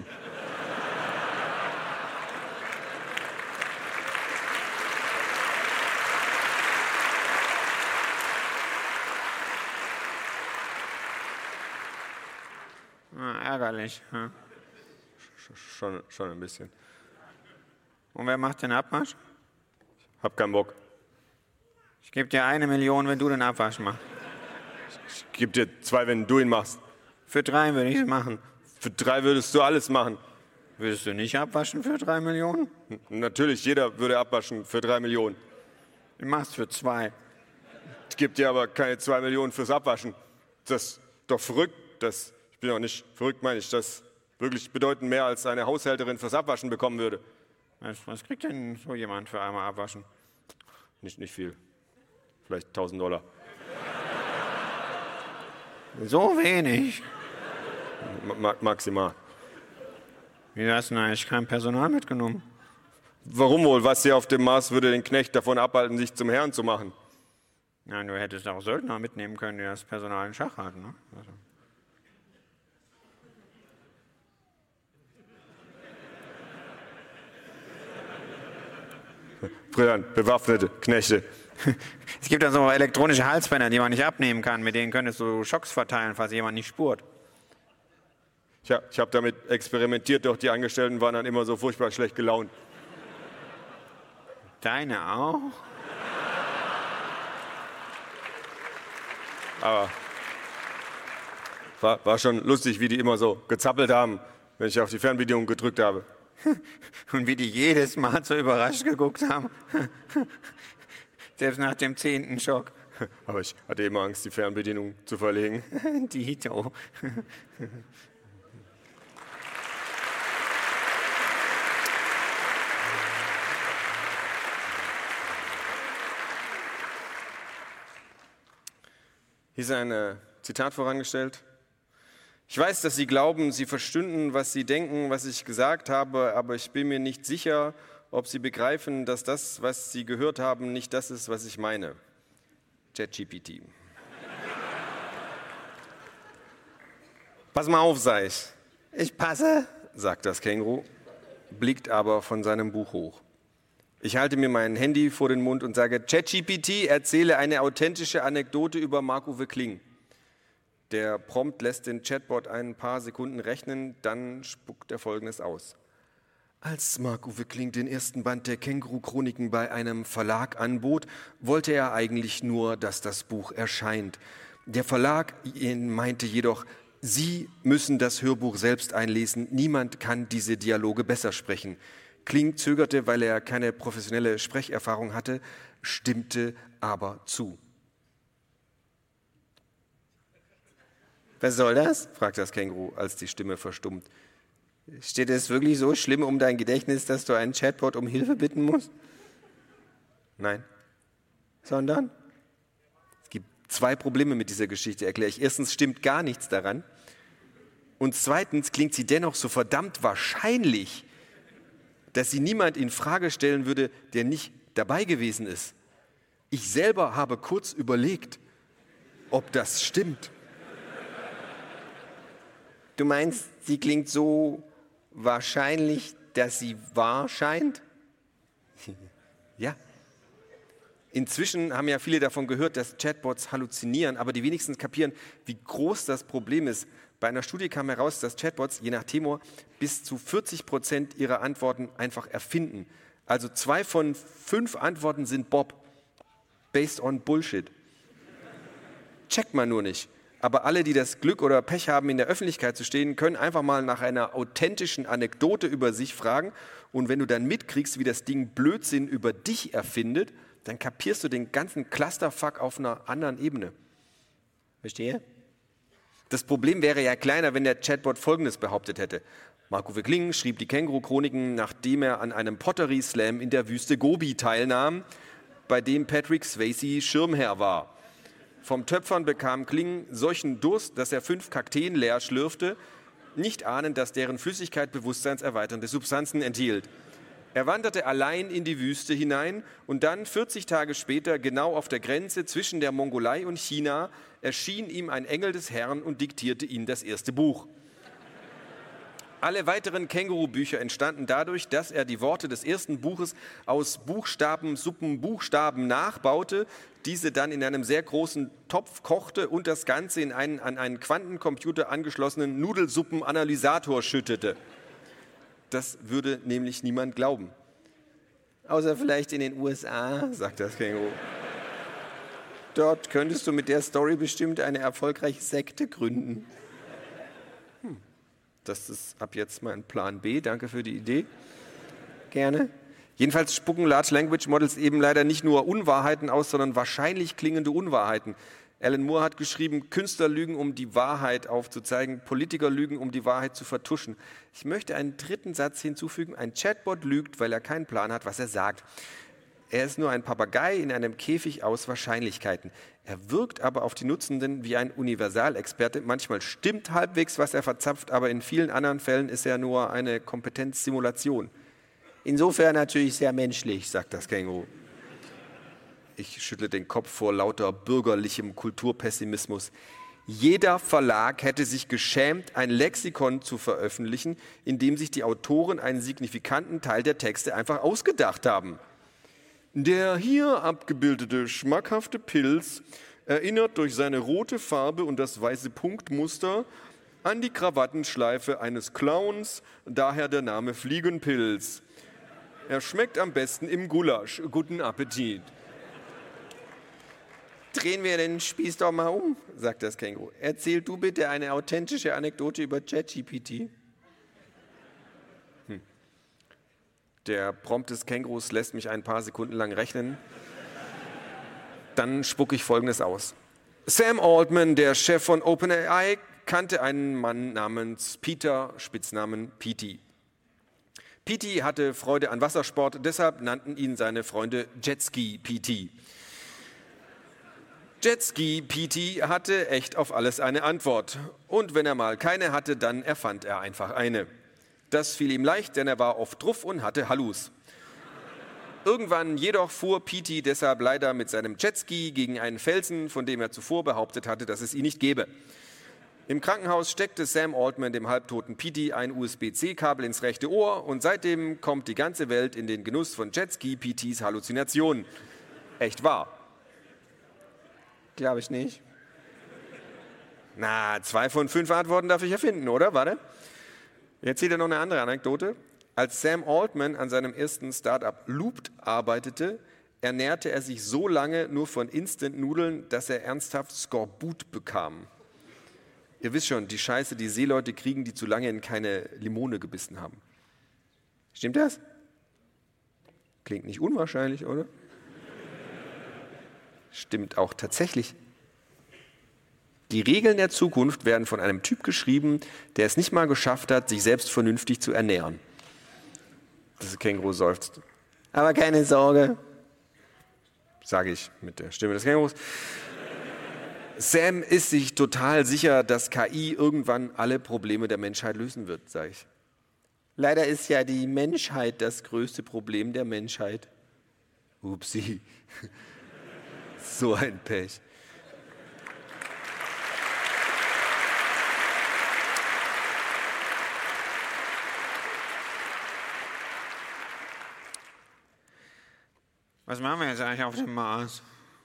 S2: Ah, ärgerlich. Ja.
S1: Schon, schon ein bisschen.
S2: Und wer macht den Abwasch?
S1: Hab keinen Bock.
S2: Ich gebe dir eine Million, wenn du den Abwasch machst.
S1: Ich gebe dir zwei, wenn du ihn machst.
S2: Für drei würde ich es machen.
S1: Für drei würdest du alles machen.
S2: Würdest du nicht abwaschen für drei Millionen?
S1: Natürlich, jeder würde abwaschen für drei Millionen.
S2: Du machst für zwei.
S1: Ich gebe dir aber keine zwei Millionen fürs Abwaschen. Das ist doch verrückt. Das, ich bin doch nicht verrückt, meine ich. Das wirklich bedeutend mehr, als eine Haushälterin fürs Abwaschen bekommen würde.
S2: Was, was kriegt denn so jemand für einmal abwaschen?
S1: Nicht, nicht viel. Vielleicht tausend Dollar.
S2: So wenig?
S1: Ma maximal.
S2: Wieso hast du denn eigentlich kein Personal mitgenommen?
S1: Warum wohl? Was hier auf dem Mars würde den Knecht davon abhalten, sich zum Herrn zu machen?
S2: Nein, du hättest auch Söldner mitnehmen können, die das Personal in Schach halten. Ne? Also.
S1: Brillant, bewaffnete Knechte.
S2: Es gibt ja so elektronische Halsbänder, die man nicht abnehmen kann. Mit denen könntest du Schocks verteilen, falls jemand nicht spurt.
S1: Ja, ich habe damit experimentiert, doch die Angestellten waren dann immer so furchtbar schlecht gelaunt.
S2: Deine auch?
S1: Aber war, war schon lustig, wie die immer so gezappelt haben, wenn ich auf die Fernbedienung gedrückt habe.
S2: Und wie die jedes Mal so überrascht geguckt haben. Selbst nach dem zehnten Schock.
S1: Aber ich hatte immer Angst, die Fernbedienung zu verlegen.
S2: Dito.
S1: Hier ist ein äh, Zitat vorangestellt. Ich weiß, dass Sie glauben, Sie verstünden, was Sie denken, was ich gesagt habe, aber ich bin mir nicht sicher, ob Sie begreifen, dass das, was Sie gehört haben, nicht das ist, was ich meine. ChatGPT. Pass mal auf, sag ich. Ich passe, sagt das Känguru, blickt aber von seinem Buch hoch. Ich halte mir mein Handy vor den Mund und sage, ChatGPT, erzähle eine authentische Anekdote über Marc-Uwe Kling. Der Prompt lässt den Chatbot ein paar Sekunden rechnen, dann spuckt er Folgendes aus. Als Marc-Uwe Kling den ersten Band der Känguru-Chroniken bei einem Verlag anbot, wollte er eigentlich nur, dass das Buch erscheint. Der Verlag meinte jedoch, Sie müssen das Hörbuch selbst einlesen, niemand kann diese Dialoge besser sprechen. Kling zögerte, weil er keine professionelle Sprecherfahrung hatte, stimmte aber zu.
S3: Was soll das? Fragt das Känguru, als die Stimme verstummt. Steht es wirklich so schlimm um dein Gedächtnis, dass du einen Chatbot um Hilfe bitten musst?
S1: Nein.
S3: Sondern?
S1: Es gibt zwei Probleme mit dieser Geschichte, erkläre ich. Erstens stimmt gar nichts daran. Und zweitens klingt sie dennoch so verdammt wahrscheinlich, dass sie niemand in Frage stellen würde, der nicht dabei gewesen ist. Ich selber habe kurz überlegt, ob das stimmt.
S3: Du meinst, sie klingt so wahrscheinlich, dass sie wahr scheint?
S1: Ja. Inzwischen haben ja viele davon gehört, dass Chatbots halluzinieren, aber die wenigsten kapieren, wie groß das Problem ist. Bei einer Studie kam heraus, dass Chatbots, je nach Tenor, bis zu vierzig Prozent ihrer Antworten einfach erfinden. Also zwei von fünf Antworten sind Bob, based on Bullshit. Checkt man nur nicht. Aber alle, die das Glück oder Pech haben, in der Öffentlichkeit zu stehen, können einfach mal nach einer authentischen Anekdote über sich fragen. Und wenn du dann mitkriegst, wie das Ding Blödsinn über dich erfindet, dann kapierst du den ganzen Clusterfuck auf einer anderen Ebene.
S3: Verstehe?
S1: Das Problem wäre ja kleiner, wenn der Chatbot Folgendes behauptet hätte. Marc-Uwe Kling schrieb die Känguru-Chroniken, nachdem er an einem Pottery-Slam in der Wüste Gobi teilnahm, bei dem Patrick Swayze Schirmherr war. Vom Töpfern bekam Kling solchen Durst, dass er fünf Kakteen leer schlürfte, nicht ahnend, dass deren Flüssigkeit bewusstseinserweiternde Substanzen enthielt. Er wanderte allein in die Wüste hinein und dann, vierzig Tage später, genau auf der Grenze zwischen der Mongolei und China, erschien ihm ein Engel des Herrn und diktierte ihm das erste Buch. Alle weiteren Känguru-Bücher entstanden dadurch, dass er die Worte des ersten Buches aus Buchstaben, Suppen, Buchstaben nachbaute, diese dann in einem sehr großen Topf kochte und das Ganze in einen an einen Quantencomputer angeschlossenen Nudelsuppenanalysator schüttete. Das würde nämlich niemand glauben.
S3: Außer vielleicht in den U S A, sagt das Känguru. Dort könntest du mit der Story bestimmt eine erfolgreiche Sekte gründen.
S1: Hm. Das ist ab jetzt mein Plan B. Danke für die Idee.
S3: Gerne.
S1: Jedenfalls spucken Large Language Models eben leider nicht nur Unwahrheiten aus, sondern wahrscheinlich klingende Unwahrheiten. Alan Moore hat geschrieben, Künstler lügen, um die Wahrheit aufzuzeigen, Politiker lügen, um die Wahrheit zu vertuschen. Ich möchte einen dritten Satz hinzufügen. Ein Chatbot lügt, weil er keinen Plan hat, was er sagt. Er ist nur ein Papagei in einem Käfig aus Wahrscheinlichkeiten. Er wirkt aber auf die Nutzenden wie ein Universalexperte. Manchmal stimmt halbwegs, was er verzapft, aber in vielen anderen Fällen ist er nur eine Kompetenzsimulation.
S3: Insofern natürlich sehr menschlich, sagt das Känguru.
S1: Ich schüttle den Kopf vor lauter bürgerlichem Kulturpessimismus. Jeder Verlag hätte sich geschämt, ein Lexikon zu veröffentlichen, in dem sich die Autoren einen signifikanten Teil der Texte einfach ausgedacht haben. Der hier abgebildete schmackhafte Pilz erinnert durch seine rote Farbe und das weiße Punktmuster an die Krawattenschleife eines Clowns, daher der Name Fliegenpilz. Er schmeckt am besten im Gulasch. Guten Appetit.
S3: Drehen wir den Spieß doch mal um, sagt das Känguru. Erzähl du bitte eine authentische Anekdote über ChatGPT.
S1: Hm. Der Prompt des Kängurus lässt mich ein paar Sekunden lang rechnen. Dann spucke ich Folgendes aus. Sam Altman, der Chef von OpenAI, kannte einen Mann namens Peter, Spitznamen Petey. Petey hatte Freude an Wassersport, deshalb nannten ihn seine Freunde Jetski Petey. Jetski Petey hatte echt auf alles eine Antwort. Und wenn er mal keine hatte, dann erfand er einfach eine. Das fiel ihm leicht, denn er war oft drauf und hatte Hallus. Irgendwann jedoch fuhr Petey deshalb leider mit seinem Jetski gegen einen Felsen, von dem er zuvor behauptet hatte, dass es ihn nicht gebe. Im Krankenhaus steckte Sam Altman dem halbtoten Petey ein U S B C Kabel ins rechte Ohr und seitdem kommt die ganze Welt in den Genuss von Jetski Peteys Halluzinationen. Echt wahr.
S3: Glaube ich nicht.
S1: Na, zwei von fünf Antworten darf ich erfinden, oder? Warte. Jetzt seht ihr noch eine andere Anekdote. Als Sam Altman an seinem ersten Startup Looped arbeitete, ernährte er sich so lange nur von Instant-Nudeln, dass er ernsthaft Skorbut bekam. Ihr wisst schon, die Scheiße, die Seeleute kriegen, die zu lange in keine Limone gebissen haben. Stimmt das? Klingt nicht unwahrscheinlich, oder? Stimmt auch tatsächlich. Die Regeln der Zukunft werden von einem Typ geschrieben, der es nicht mal geschafft hat, sich selbst vernünftig zu ernähren. Das Känguru seufzt.
S3: Aber keine Sorge,
S1: Sage ich mit der Stimme des Kängurus. Sam ist sich total sicher, dass K I irgendwann alle Probleme der Menschheit lösen wird, sage ich.
S3: leider ist ja die Menschheit das größte Problem der Menschheit.
S1: Upsi. So ein Pech.
S2: Was machen wir jetzt eigentlich auf dem Mars?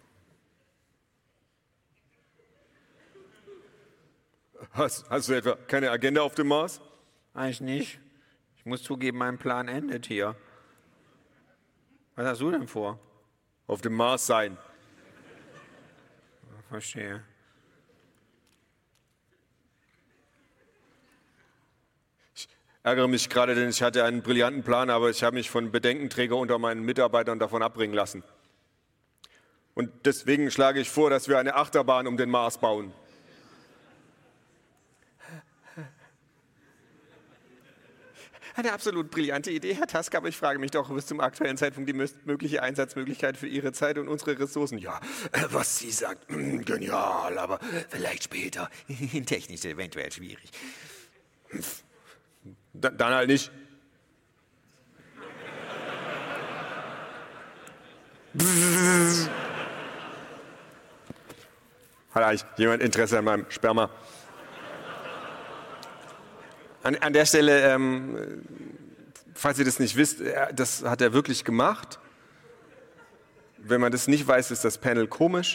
S1: Hast, hast du etwa keine Agenda auf dem Mars?
S2: Eigentlich nicht. Ich muss zugeben, mein Plan endet hier. Was hast du denn vor?
S1: Auf dem Mars sein.
S2: Verstehe.
S1: Ich ärgere mich gerade, denn ich hatte einen brillanten Plan, aber ich habe mich von Bedenkenträger unter meinen Mitarbeitern davon abbringen lassen. Und deswegen schlage ich vor, dass wir eine Achterbahn um den Mars bauen.
S3: Eine absolut brillante Idee, Herr Tusk, aber ich frage mich doch bis zum aktuellen Zeitpunkt die mögliche Einsatzmöglichkeit für Ihre Zeit und unsere Ressourcen.
S4: Ja, was sie sagt, genial, aber vielleicht später. Technisch eventuell schwierig.
S1: Da, dann halt nicht. Hat eigentlich jemand Interesse an meinem Sperma? An, an der Stelle, ähm, falls ihr das nicht wisst, er, das hat er wirklich gemacht. Wenn man das nicht weiß, ist das Panel komisch.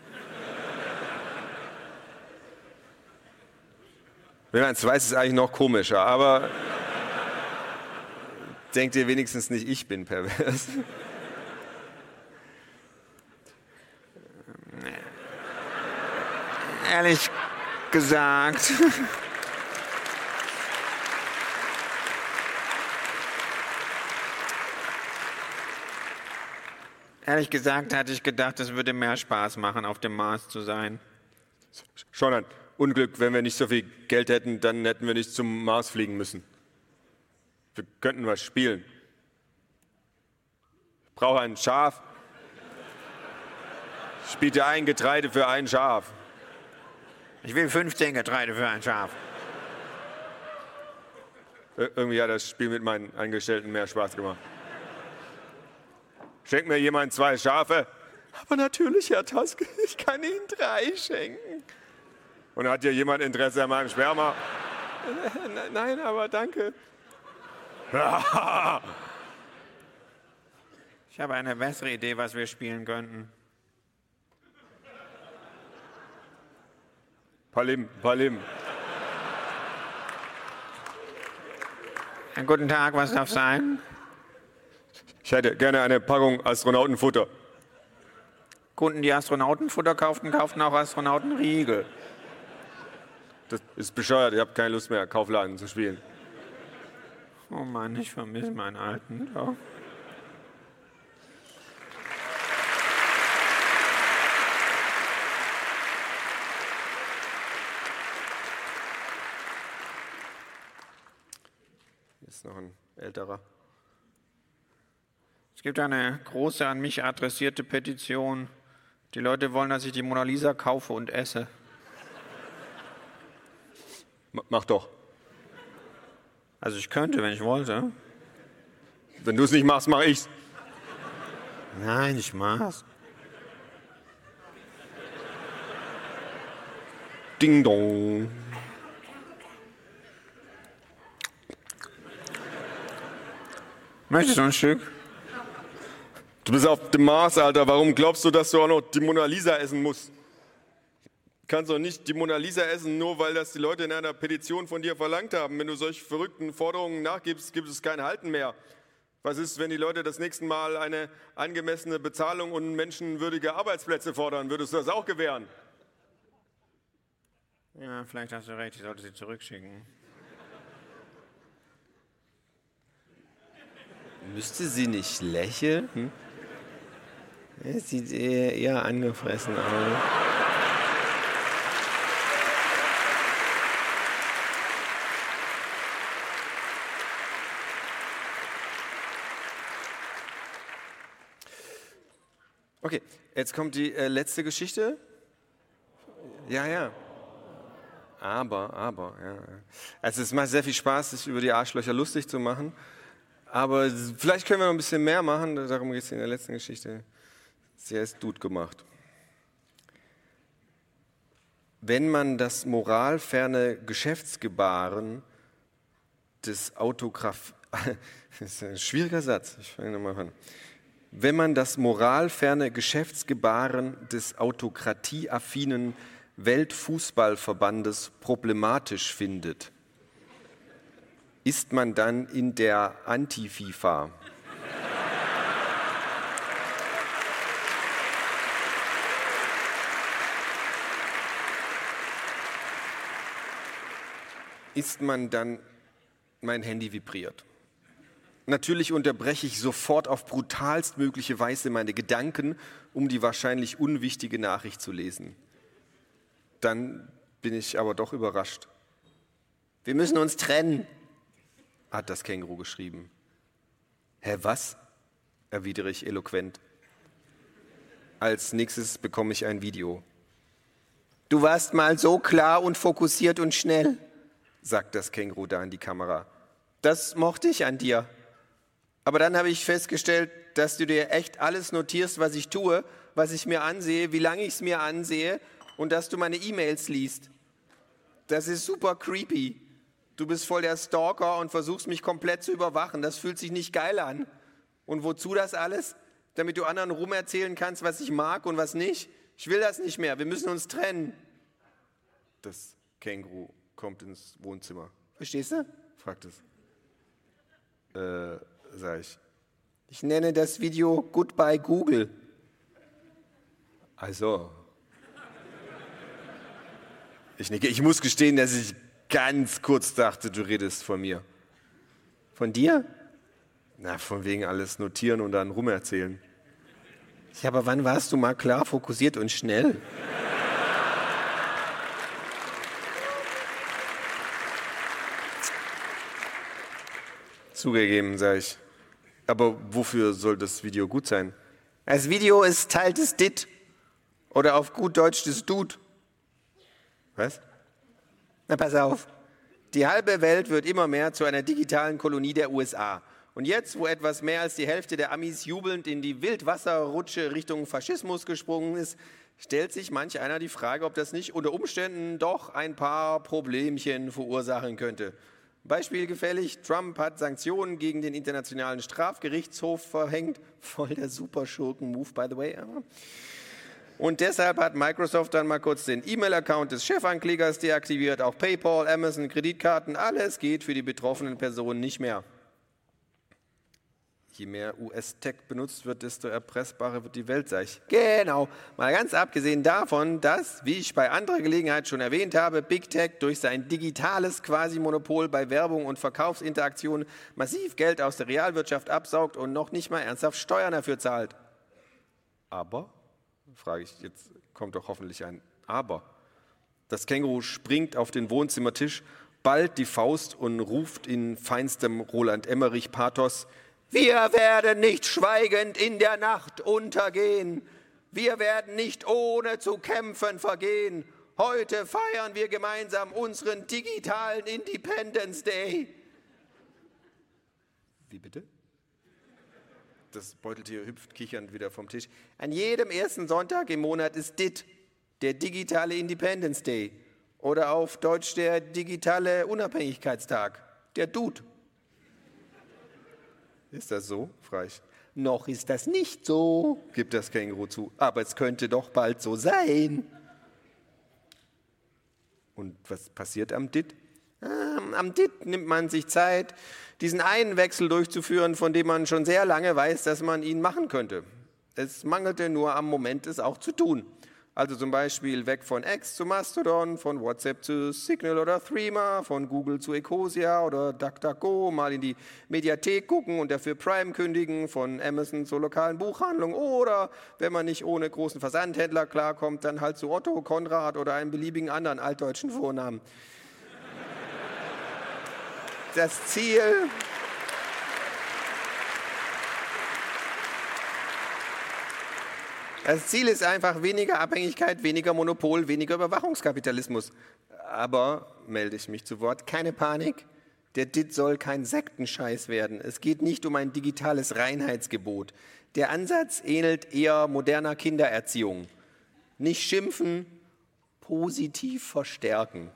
S1: Wenn man es weiß, ist es eigentlich noch komischer, aber denkt ihr wenigstens nicht, ich bin pervers.
S2: Ehrlich gesagt. Ehrlich gesagt hatte ich gedacht, es würde mehr Spaß machen, auf dem Mars zu sein.
S1: Schon ein Unglück, wenn wir nicht so viel Geld hätten, dann hätten wir nicht zum Mars fliegen müssen. Wir könnten was spielen. Ich brauche ein Schaf. Ich biete ein Getreide für ein Schaf.
S2: Ich will fünfzehn Getreide für ein Schaf.
S1: Ir- Irgendwie hat das Spiel mit meinen Angestellten mehr Spaß gemacht. Schenkt mir jemand zwei Schafe? Aber natürlich, Herr Tusk, ich kann Ihnen drei schenken.
S3: Und hat ja jemand Interesse an meinem Sperma?
S1: Äh, nein, aber danke.
S2: Ich habe eine bessere Idee, was wir spielen könnten.
S3: Palim, Palim.
S2: Guten Tag, was darf sein?
S3: Ich hätte gerne eine Packung Astronautenfutter.
S2: Kunden, die Astronautenfutter kauften, kauften auch Astronautenriegel.
S3: Das ist bescheuert, ich habe keine Lust mehr, Kaufladen zu spielen.
S2: Oh Mann, ich vermisse meinen alten Job.
S3: Hier ist noch ein älterer.
S2: Es gibt eine große an mich adressierte Petition. Die Leute wollen, dass ich die Mona Lisa kaufe und esse.
S3: Mach doch.
S2: Also ich könnte, wenn ich wollte.
S3: Wenn du es nicht machst, mach ich's.
S2: Nein, ich mach's.
S3: Ding dong.
S2: Möchtest du ein Stück?
S3: Du bist auf dem Mars, Alter. Warum glaubst du, dass du auch noch die Mona Lisa essen musst? Du kannst doch nicht die Mona Lisa essen, nur weil das die Leute in einer Petition von dir verlangt haben. Wenn du solch verrückten Forderungen nachgibst, gibt es kein Halten mehr. Was ist, wenn die Leute das nächste Mal eine angemessene Bezahlung und menschenwürdige Arbeitsplätze fordern? Würdest du das auch gewähren?
S2: Ja, vielleicht hast du recht, ich sollte sie zurückschicken.
S1: Müsste sie nicht lächeln? Hm? Ja, sieht eher, eher angefressen aus. Okay, jetzt kommt die äh, letzte Geschichte. Ja, ja. Aber, aber, ja. Also es macht sehr viel Spaß, sich über die Arschlöcher lustig zu machen. Aber vielleicht können wir noch ein bisschen mehr machen. Darum geht es in der letzten Geschichte. Sie heißt Dude gemacht. Wenn man das moralferne Geschäftsgebaren des Autograf... Das ist ein schwieriger Satz. Ich fange nochmal an. Wenn man das moralferne Geschäftsgebaren des autokratieaffinen Weltfußballverbandes problematisch findet, ist man dann in der Anti-FIFA? Ist man dann, mein Handy vibriert. Natürlich unterbreche ich sofort auf brutalst mögliche Weise meine Gedanken, um die wahrscheinlich unwichtige Nachricht zu lesen. Dann bin ich aber doch überrascht. Wir müssen uns trennen, hat das Känguru geschrieben. Hä, was? Erwidere ich eloquent. Als nächstes bekomme ich ein Video. Du warst mal so klar und fokussiert und schnell, sagt das Känguru da in die Kamera. Das mochte ich an dir. Aber dann habe ich festgestellt, dass du dir echt alles notierst, was ich tue, was ich mir ansehe, wie lange ich es mir ansehe und dass du meine E-Mails liest. Das ist super creepy. Du bist voll der Stalker und versuchst mich komplett zu überwachen. Das fühlt sich nicht geil an. Und wozu das alles? Damit du anderen rumerzählen kannst, was ich mag und was nicht? Ich will das nicht mehr. Wir müssen uns trennen. Das Känguru kommt ins Wohnzimmer. Verstehst du? Fragt es. Äh, sag ich. Ich nenne das Video Goodbye Google. Also. Ich nicke. Ich muss gestehen, dass ich ganz kurz dachte, du redest von mir. Von dir? Na, von wegen alles notieren und dann rumerzählen. Ja, aber wann warst du mal klar, fokussiert und schnell? Zugegeben, sag ich. Aber wofür soll das Video gut sein? Das Video ist Teil des D I T. Oder auf gut Deutsch des Dude. Was? Na, pass auf. Die halbe Welt wird immer mehr zu einer digitalen Kolonie der U S A. Und jetzt, wo etwas mehr als die Hälfte der Amis jubelnd in die Wildwasserrutsche Richtung Faschismus gesprungen ist, stellt sich manch einer die Frage, ob das nicht unter Umständen doch ein paar Problemchen verursachen könnte. Beispiel gefällig, Trump hat Sanktionen gegen den Internationalen Strafgerichtshof verhängt. Voll der Superschurken-Move, by the way. Und deshalb hat Microsoft dann mal kurz den E-Mail-Account des Chefanklägers deaktiviert. Auch PayPal, Amazon, Kreditkarten, alles geht für die betroffenen Personen nicht mehr. Je mehr U S-Tech benutzt wird, desto erpressbarer wird die Welt, sag ich. Genau. Mal ganz abgesehen davon, dass, wie ich bei anderer Gelegenheit schon erwähnt habe, Big Tech durch sein digitales Quasi-Monopol bei Werbung und Verkaufsinteraktionen massiv Geld aus der Realwirtschaft absaugt und noch nicht mal ernsthaft Steuern dafür zahlt. Aber, frage ich, jetzt kommt doch hoffentlich ein Aber. Das Känguru springt auf den Wohnzimmertisch, ballt die Faust und ruft in feinstem Roland-Emmerich-Pathos: Wir werden nicht schweigend in der Nacht untergehen. Wir werden nicht ohne zu kämpfen vergehen. Heute feiern wir gemeinsam unseren digitalen Independence Day. Wie bitte? Das Beuteltier hüpft kichernd wieder vom Tisch. An jedem ersten Sonntag im Monat ist D I T, der digitale Independence Day. Oder auf Deutsch der digitale Unabhängigkeitstag, der Dude. Ist das so? Frage ich. Noch ist das nicht so, gibt das Känguru zu. Aber es könnte doch bald so sein. Und was passiert am D I T? Ähm, am D I T nimmt man sich Zeit, diesen einen Wechsel durchzuführen, von dem man schon sehr lange weiß, dass man ihn machen könnte. Es mangelte nur am Moment, es auch zu tun. Also zum Beispiel weg von X zu Mastodon, von WhatsApp zu Signal oder Threema, von Google zu Ecosia oder DuckDuckGo, mal in die Mediathek gucken und dafür Prime kündigen, von Amazon zur lokalen Buchhandlung oder, wenn man nicht ohne großen Versandhändler klarkommt, dann halt zu Otto, Konrad oder einem beliebigen anderen altdeutschen Vornamen. Das Ziel... Das Ziel ist einfach weniger Abhängigkeit, weniger Monopol, weniger Überwachungskapitalismus. Aber, melde ich mich zu Wort, keine Panik, der D I T soll kein Sektenscheiß werden. Es geht nicht um ein digitales Reinheitsgebot. Der Ansatz ähnelt eher moderner Kindererziehung. Nicht schimpfen, positiv verstärken.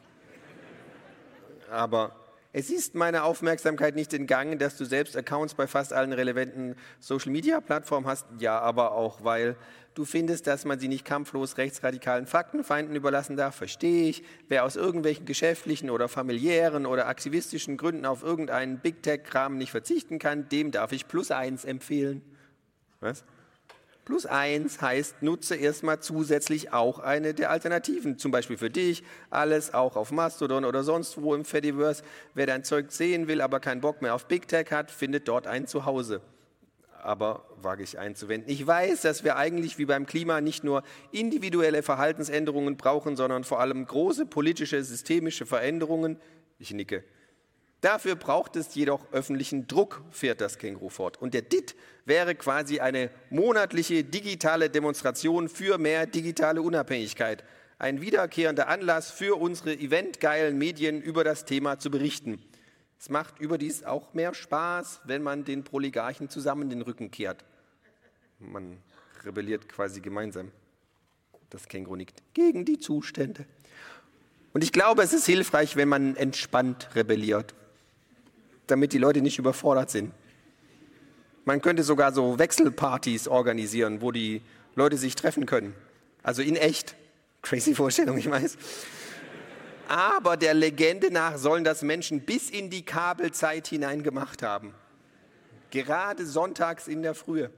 S1: Aber es ist meiner Aufmerksamkeit nicht entgangen, dass du selbst Accounts bei fast allen relevanten Social-Media-Plattformen hast. Ja, aber auch, weil du findest, dass man sie nicht kampflos rechtsradikalen Faktenfeinden überlassen darf, verstehe ich. Wer aus irgendwelchen geschäftlichen oder familiären oder aktivistischen Gründen auf irgendeinen Big-Tech-Kram nicht verzichten kann, dem darf ich plus eins empfehlen. Was? Plus eins heißt, nutze erstmal zusätzlich auch eine der Alternativen, zum Beispiel für dich, alles auch auf Mastodon oder sonst wo im Fediverse. Wer dein Zeug sehen will, aber keinen Bock mehr auf Big Tech hat, findet dort ein Zuhause. Aber wage ich einzuwenden. Ich weiß, dass wir eigentlich wie beim Klima nicht nur individuelle Verhaltensänderungen brauchen, sondern vor allem große politische, systemische Veränderungen. Ich nicke. Dafür braucht es jedoch öffentlichen Druck, fährt das Känguru fort. Und der D I T wäre quasi eine monatliche digitale Demonstration für mehr digitale Unabhängigkeit. Ein wiederkehrender Anlass für unsere eventgeilen Medien, über das Thema zu berichten. Es macht überdies auch mehr Spaß, wenn man den Oligarchen zusammen den Rücken kehrt. Man rebelliert quasi gemeinsam. Das Känguru nickt. Gegen die Zustände. Und ich glaube, es ist hilfreich, wenn man entspannt rebelliert, damit die Leute nicht überfordert sind. Man könnte sogar so Wechselpartys organisieren, wo die Leute sich treffen können. Also in echt. Crazy Vorstellung, ich weiß. Aber der Legende nach sollen das Menschen bis in die Kabelzeit hinein gemacht haben. Gerade sonntags in der Frühe.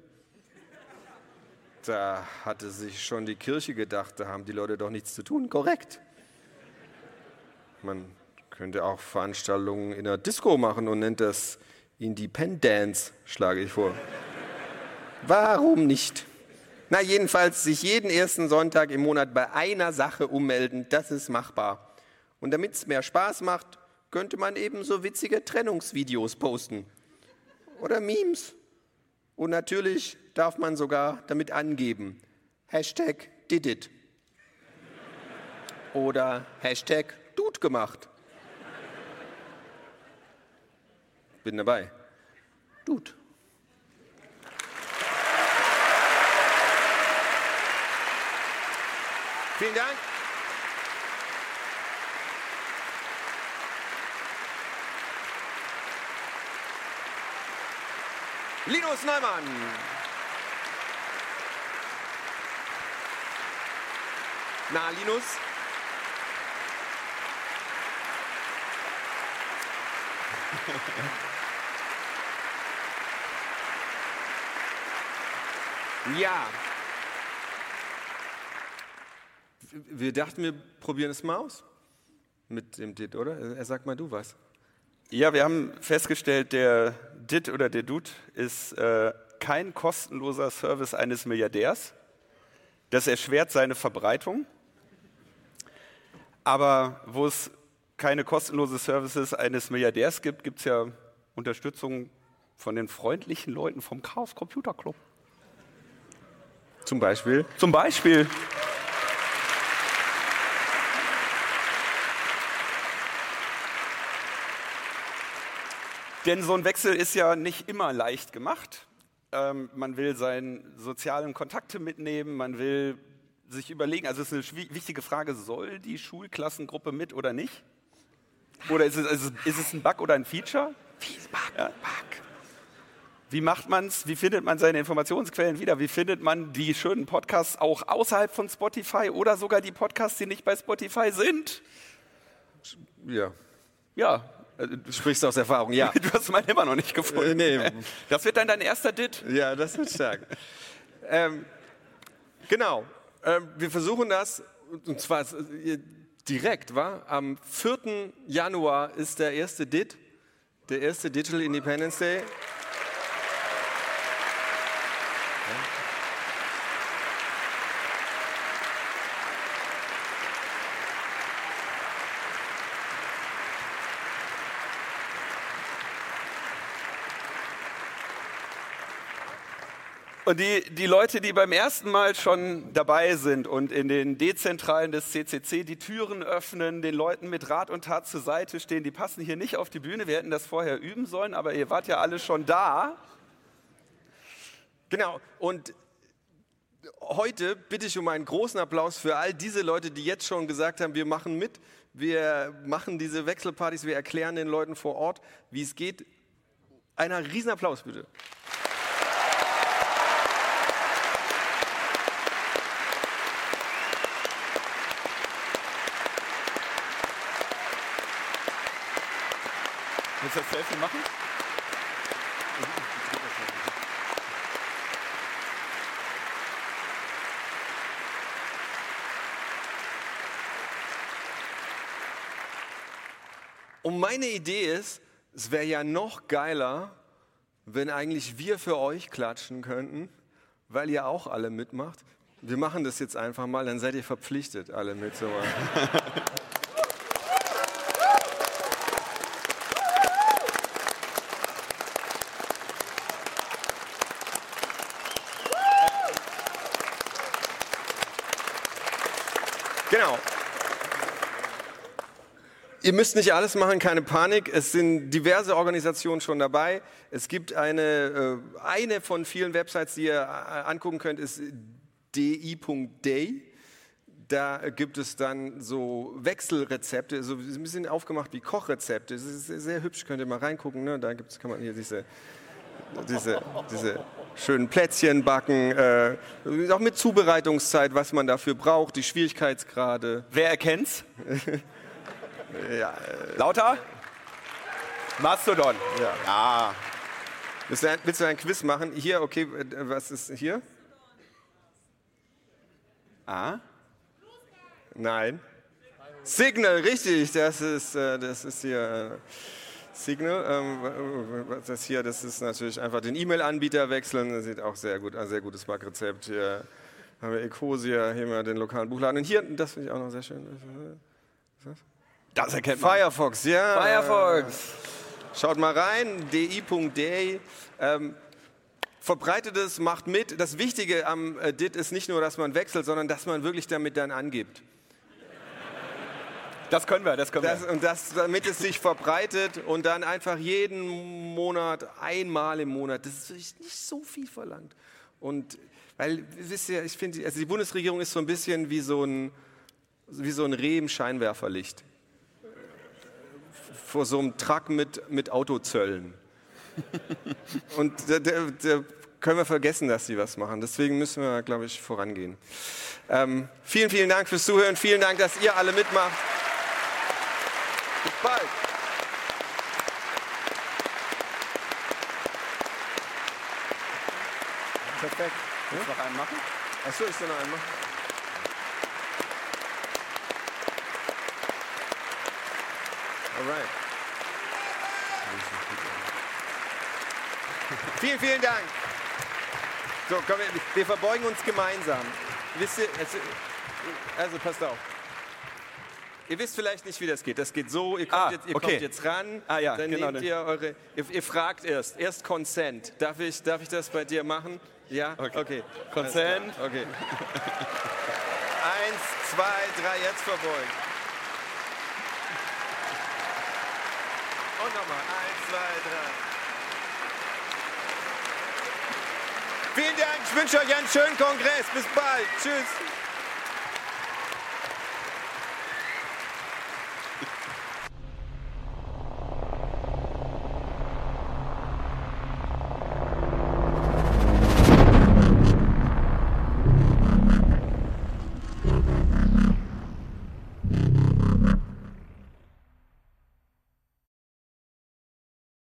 S1: Da hatte sich schon die Kirche gedacht, da haben die Leute doch nichts zu tun. Korrekt. Man könnte auch Veranstaltungen in der Disco machen und nennt das Independence, schlage ich vor. Warum nicht? Na, jedenfalls sich jeden ersten Sonntag im Monat bei einer Sache ummelden, das ist machbar. Und damit es mehr Spaß macht, könnte man eben so witzige Trennungsvideos posten. Oder Memes. Und natürlich darf man sogar damit angeben. Hashtag didit. Oder Hashtag Dude gemacht. Bin dabei. Dude. Vielen Dank. Linus Neumann. Na, Linus? Ja. Wir dachten, wir probieren es mal aus mit dem D I T, oder? Er sagt mal du was.
S5: Ja, wir haben festgestellt, der D I T oder der Dude ist äh, kein kostenloser Service eines Milliardärs. Das erschwert seine Verbreitung. Aber wo es keine kostenlosen Services eines Milliardärs gibt, gibt es ja Unterstützung von den freundlichen Leuten vom Chaos Computer Club.
S1: Zum Beispiel?
S5: Zum Beispiel. Denn so ein Wechsel ist ja nicht immer leicht gemacht. Ähm, man will seine sozialen Kontakte mitnehmen, man will sich überlegen, also es ist eine wichtige Frage, soll die Schulklassengruppe mit oder nicht? Oder ist es, ist es, ist es ein Bug oder ein Feature?
S1: Bug,
S5: Ja.
S1: Bug.
S5: Wie macht man's? Wie findet man seine Informationsquellen wieder? Wie findet man die schönen Podcasts auch außerhalb von Spotify oder sogar die Podcasts, die nicht bei Spotify sind?
S1: Ja.
S5: Ja,
S1: Du sprichst aus Erfahrung, ja.
S5: du hast meinen immer noch nicht gefunden.
S1: Äh, nee.
S5: Das wird dann dein erster D I T.
S1: Ja, das wird stark. ähm, genau. Ähm, wir versuchen das, und zwar äh, direkt, wa? Am vierten Januar ist der erste D I T, der erste Digital Independence Day.
S5: Und die, die Leute, die beim ersten Mal schon dabei sind und in den Dezentralen des C C C die Türen öffnen, den Leuten mit Rat und Tat zur Seite stehen, die passen hier nicht auf die Bühne. Wir hätten das vorher üben sollen, aber ihr wart ja alle schon da.
S1: Genau. Und heute bitte ich um einen großen Applaus für all diese Leute, die jetzt schon gesagt haben, wir machen mit, wir machen diese Wechselpartys, wir erklären den Leuten vor Ort, wie es geht. Einen riesen Applaus bitte.
S5: Willst du das Selfie machen?
S1: Und meine Idee ist, es wäre ja noch geiler, wenn eigentlich wir für euch klatschen könnten, weil ihr auch alle mitmacht. Wir machen das jetzt einfach mal, dann seid ihr verpflichtet, alle mitzumachen. Genau. Ihr müsst nicht alles machen, keine Panik. Es sind diverse Organisationen schon dabei. Es gibt eine, äh, eine von vielen Websites, die ihr äh, angucken könnt, ist d i punkt day. Da gibt es dann so Wechselrezepte, so ein bisschen aufgemacht wie Kochrezepte. Das ist sehr hübsch, könnt ihr mal reingucken. Ne? Da gibt's, kann man hier diese, diese, diese schönen Plätzchen backen, äh, auch mit Zubereitungszeit, was man dafür braucht, die Schwierigkeitsgrade.
S5: Wer erkennt's?
S1: Ja, äh,
S5: Lauter? Mastodon.
S1: ja.
S5: Ja.
S1: Willst du, ein, willst du ein Quiz machen? Hier, okay, äh, was ist hier?
S5: Ah.
S1: Nein. Signal, richtig, das ist, äh, das ist hier äh, Signal. Ähm, das hier, das ist natürlich einfach den E-Mail-Anbieter wechseln. Das sieht auch sehr gut, ein sehr gutes Backrezept. Hier haben wir Ecosia, hier haben wir den lokalen Buchladen. Und hier, das finde ich auch noch sehr schön. Was ist das?
S5: Das erkennt man.
S1: Firefox, ja.
S5: Firefox.
S1: Schaut mal rein, d i punkt day. Ähm, verbreitet es, macht mit. Das Wichtige am äh, D I T ist nicht nur, dass man wechselt, sondern dass man wirklich damit dann angibt.
S5: Das können wir, das können
S1: das,
S5: wir.
S1: und das, damit es sich verbreitet und dann einfach jeden Monat, einmal im Monat, das ist nicht so viel verlangt. Und weil, wisst ihr, ich finde, also die Bundesregierung ist so ein bisschen wie so ein, wie so ein Reh im Scheinwerferlicht. Vor so einem Truck mit, mit Autozöllen. Und da, da, da können wir vergessen, dass sie was machen. Deswegen müssen wir, glaube ich, vorangehen. Ähm, vielen, vielen Dank fürs Zuhören. Vielen Dank, dass ihr alle mitmacht. Bis bald. Perfekt.
S5: Willst du noch einen machen?
S1: Achso, ich soll noch einen machen. Alright. Vielen, vielen Dank. So, komm, wir, wir verbeugen uns gemeinsam. Wisst ihr, also, also passt auf. Ihr wisst vielleicht nicht, wie das geht. Das geht so, ihr kommt,
S5: Ah,
S1: jetzt, ihr
S5: okay.
S1: kommt jetzt ran,
S5: Ah, ja,
S1: dann
S5: genau,
S1: nehmt
S5: ne.
S1: ihr eure, ihr, ihr fragt erst, erst Consent. Darf ich, darf ich das bei dir machen? Ja?
S5: Okay.
S1: Okay.
S5: Consent.
S1: Okay. Eins, zwei, drei, jetzt verbeugen. Und nochmal. Eins, zwei, drei. Vielen Dank, ich wünsche euch einen schönen Kongress. Bis bald. Tschüss.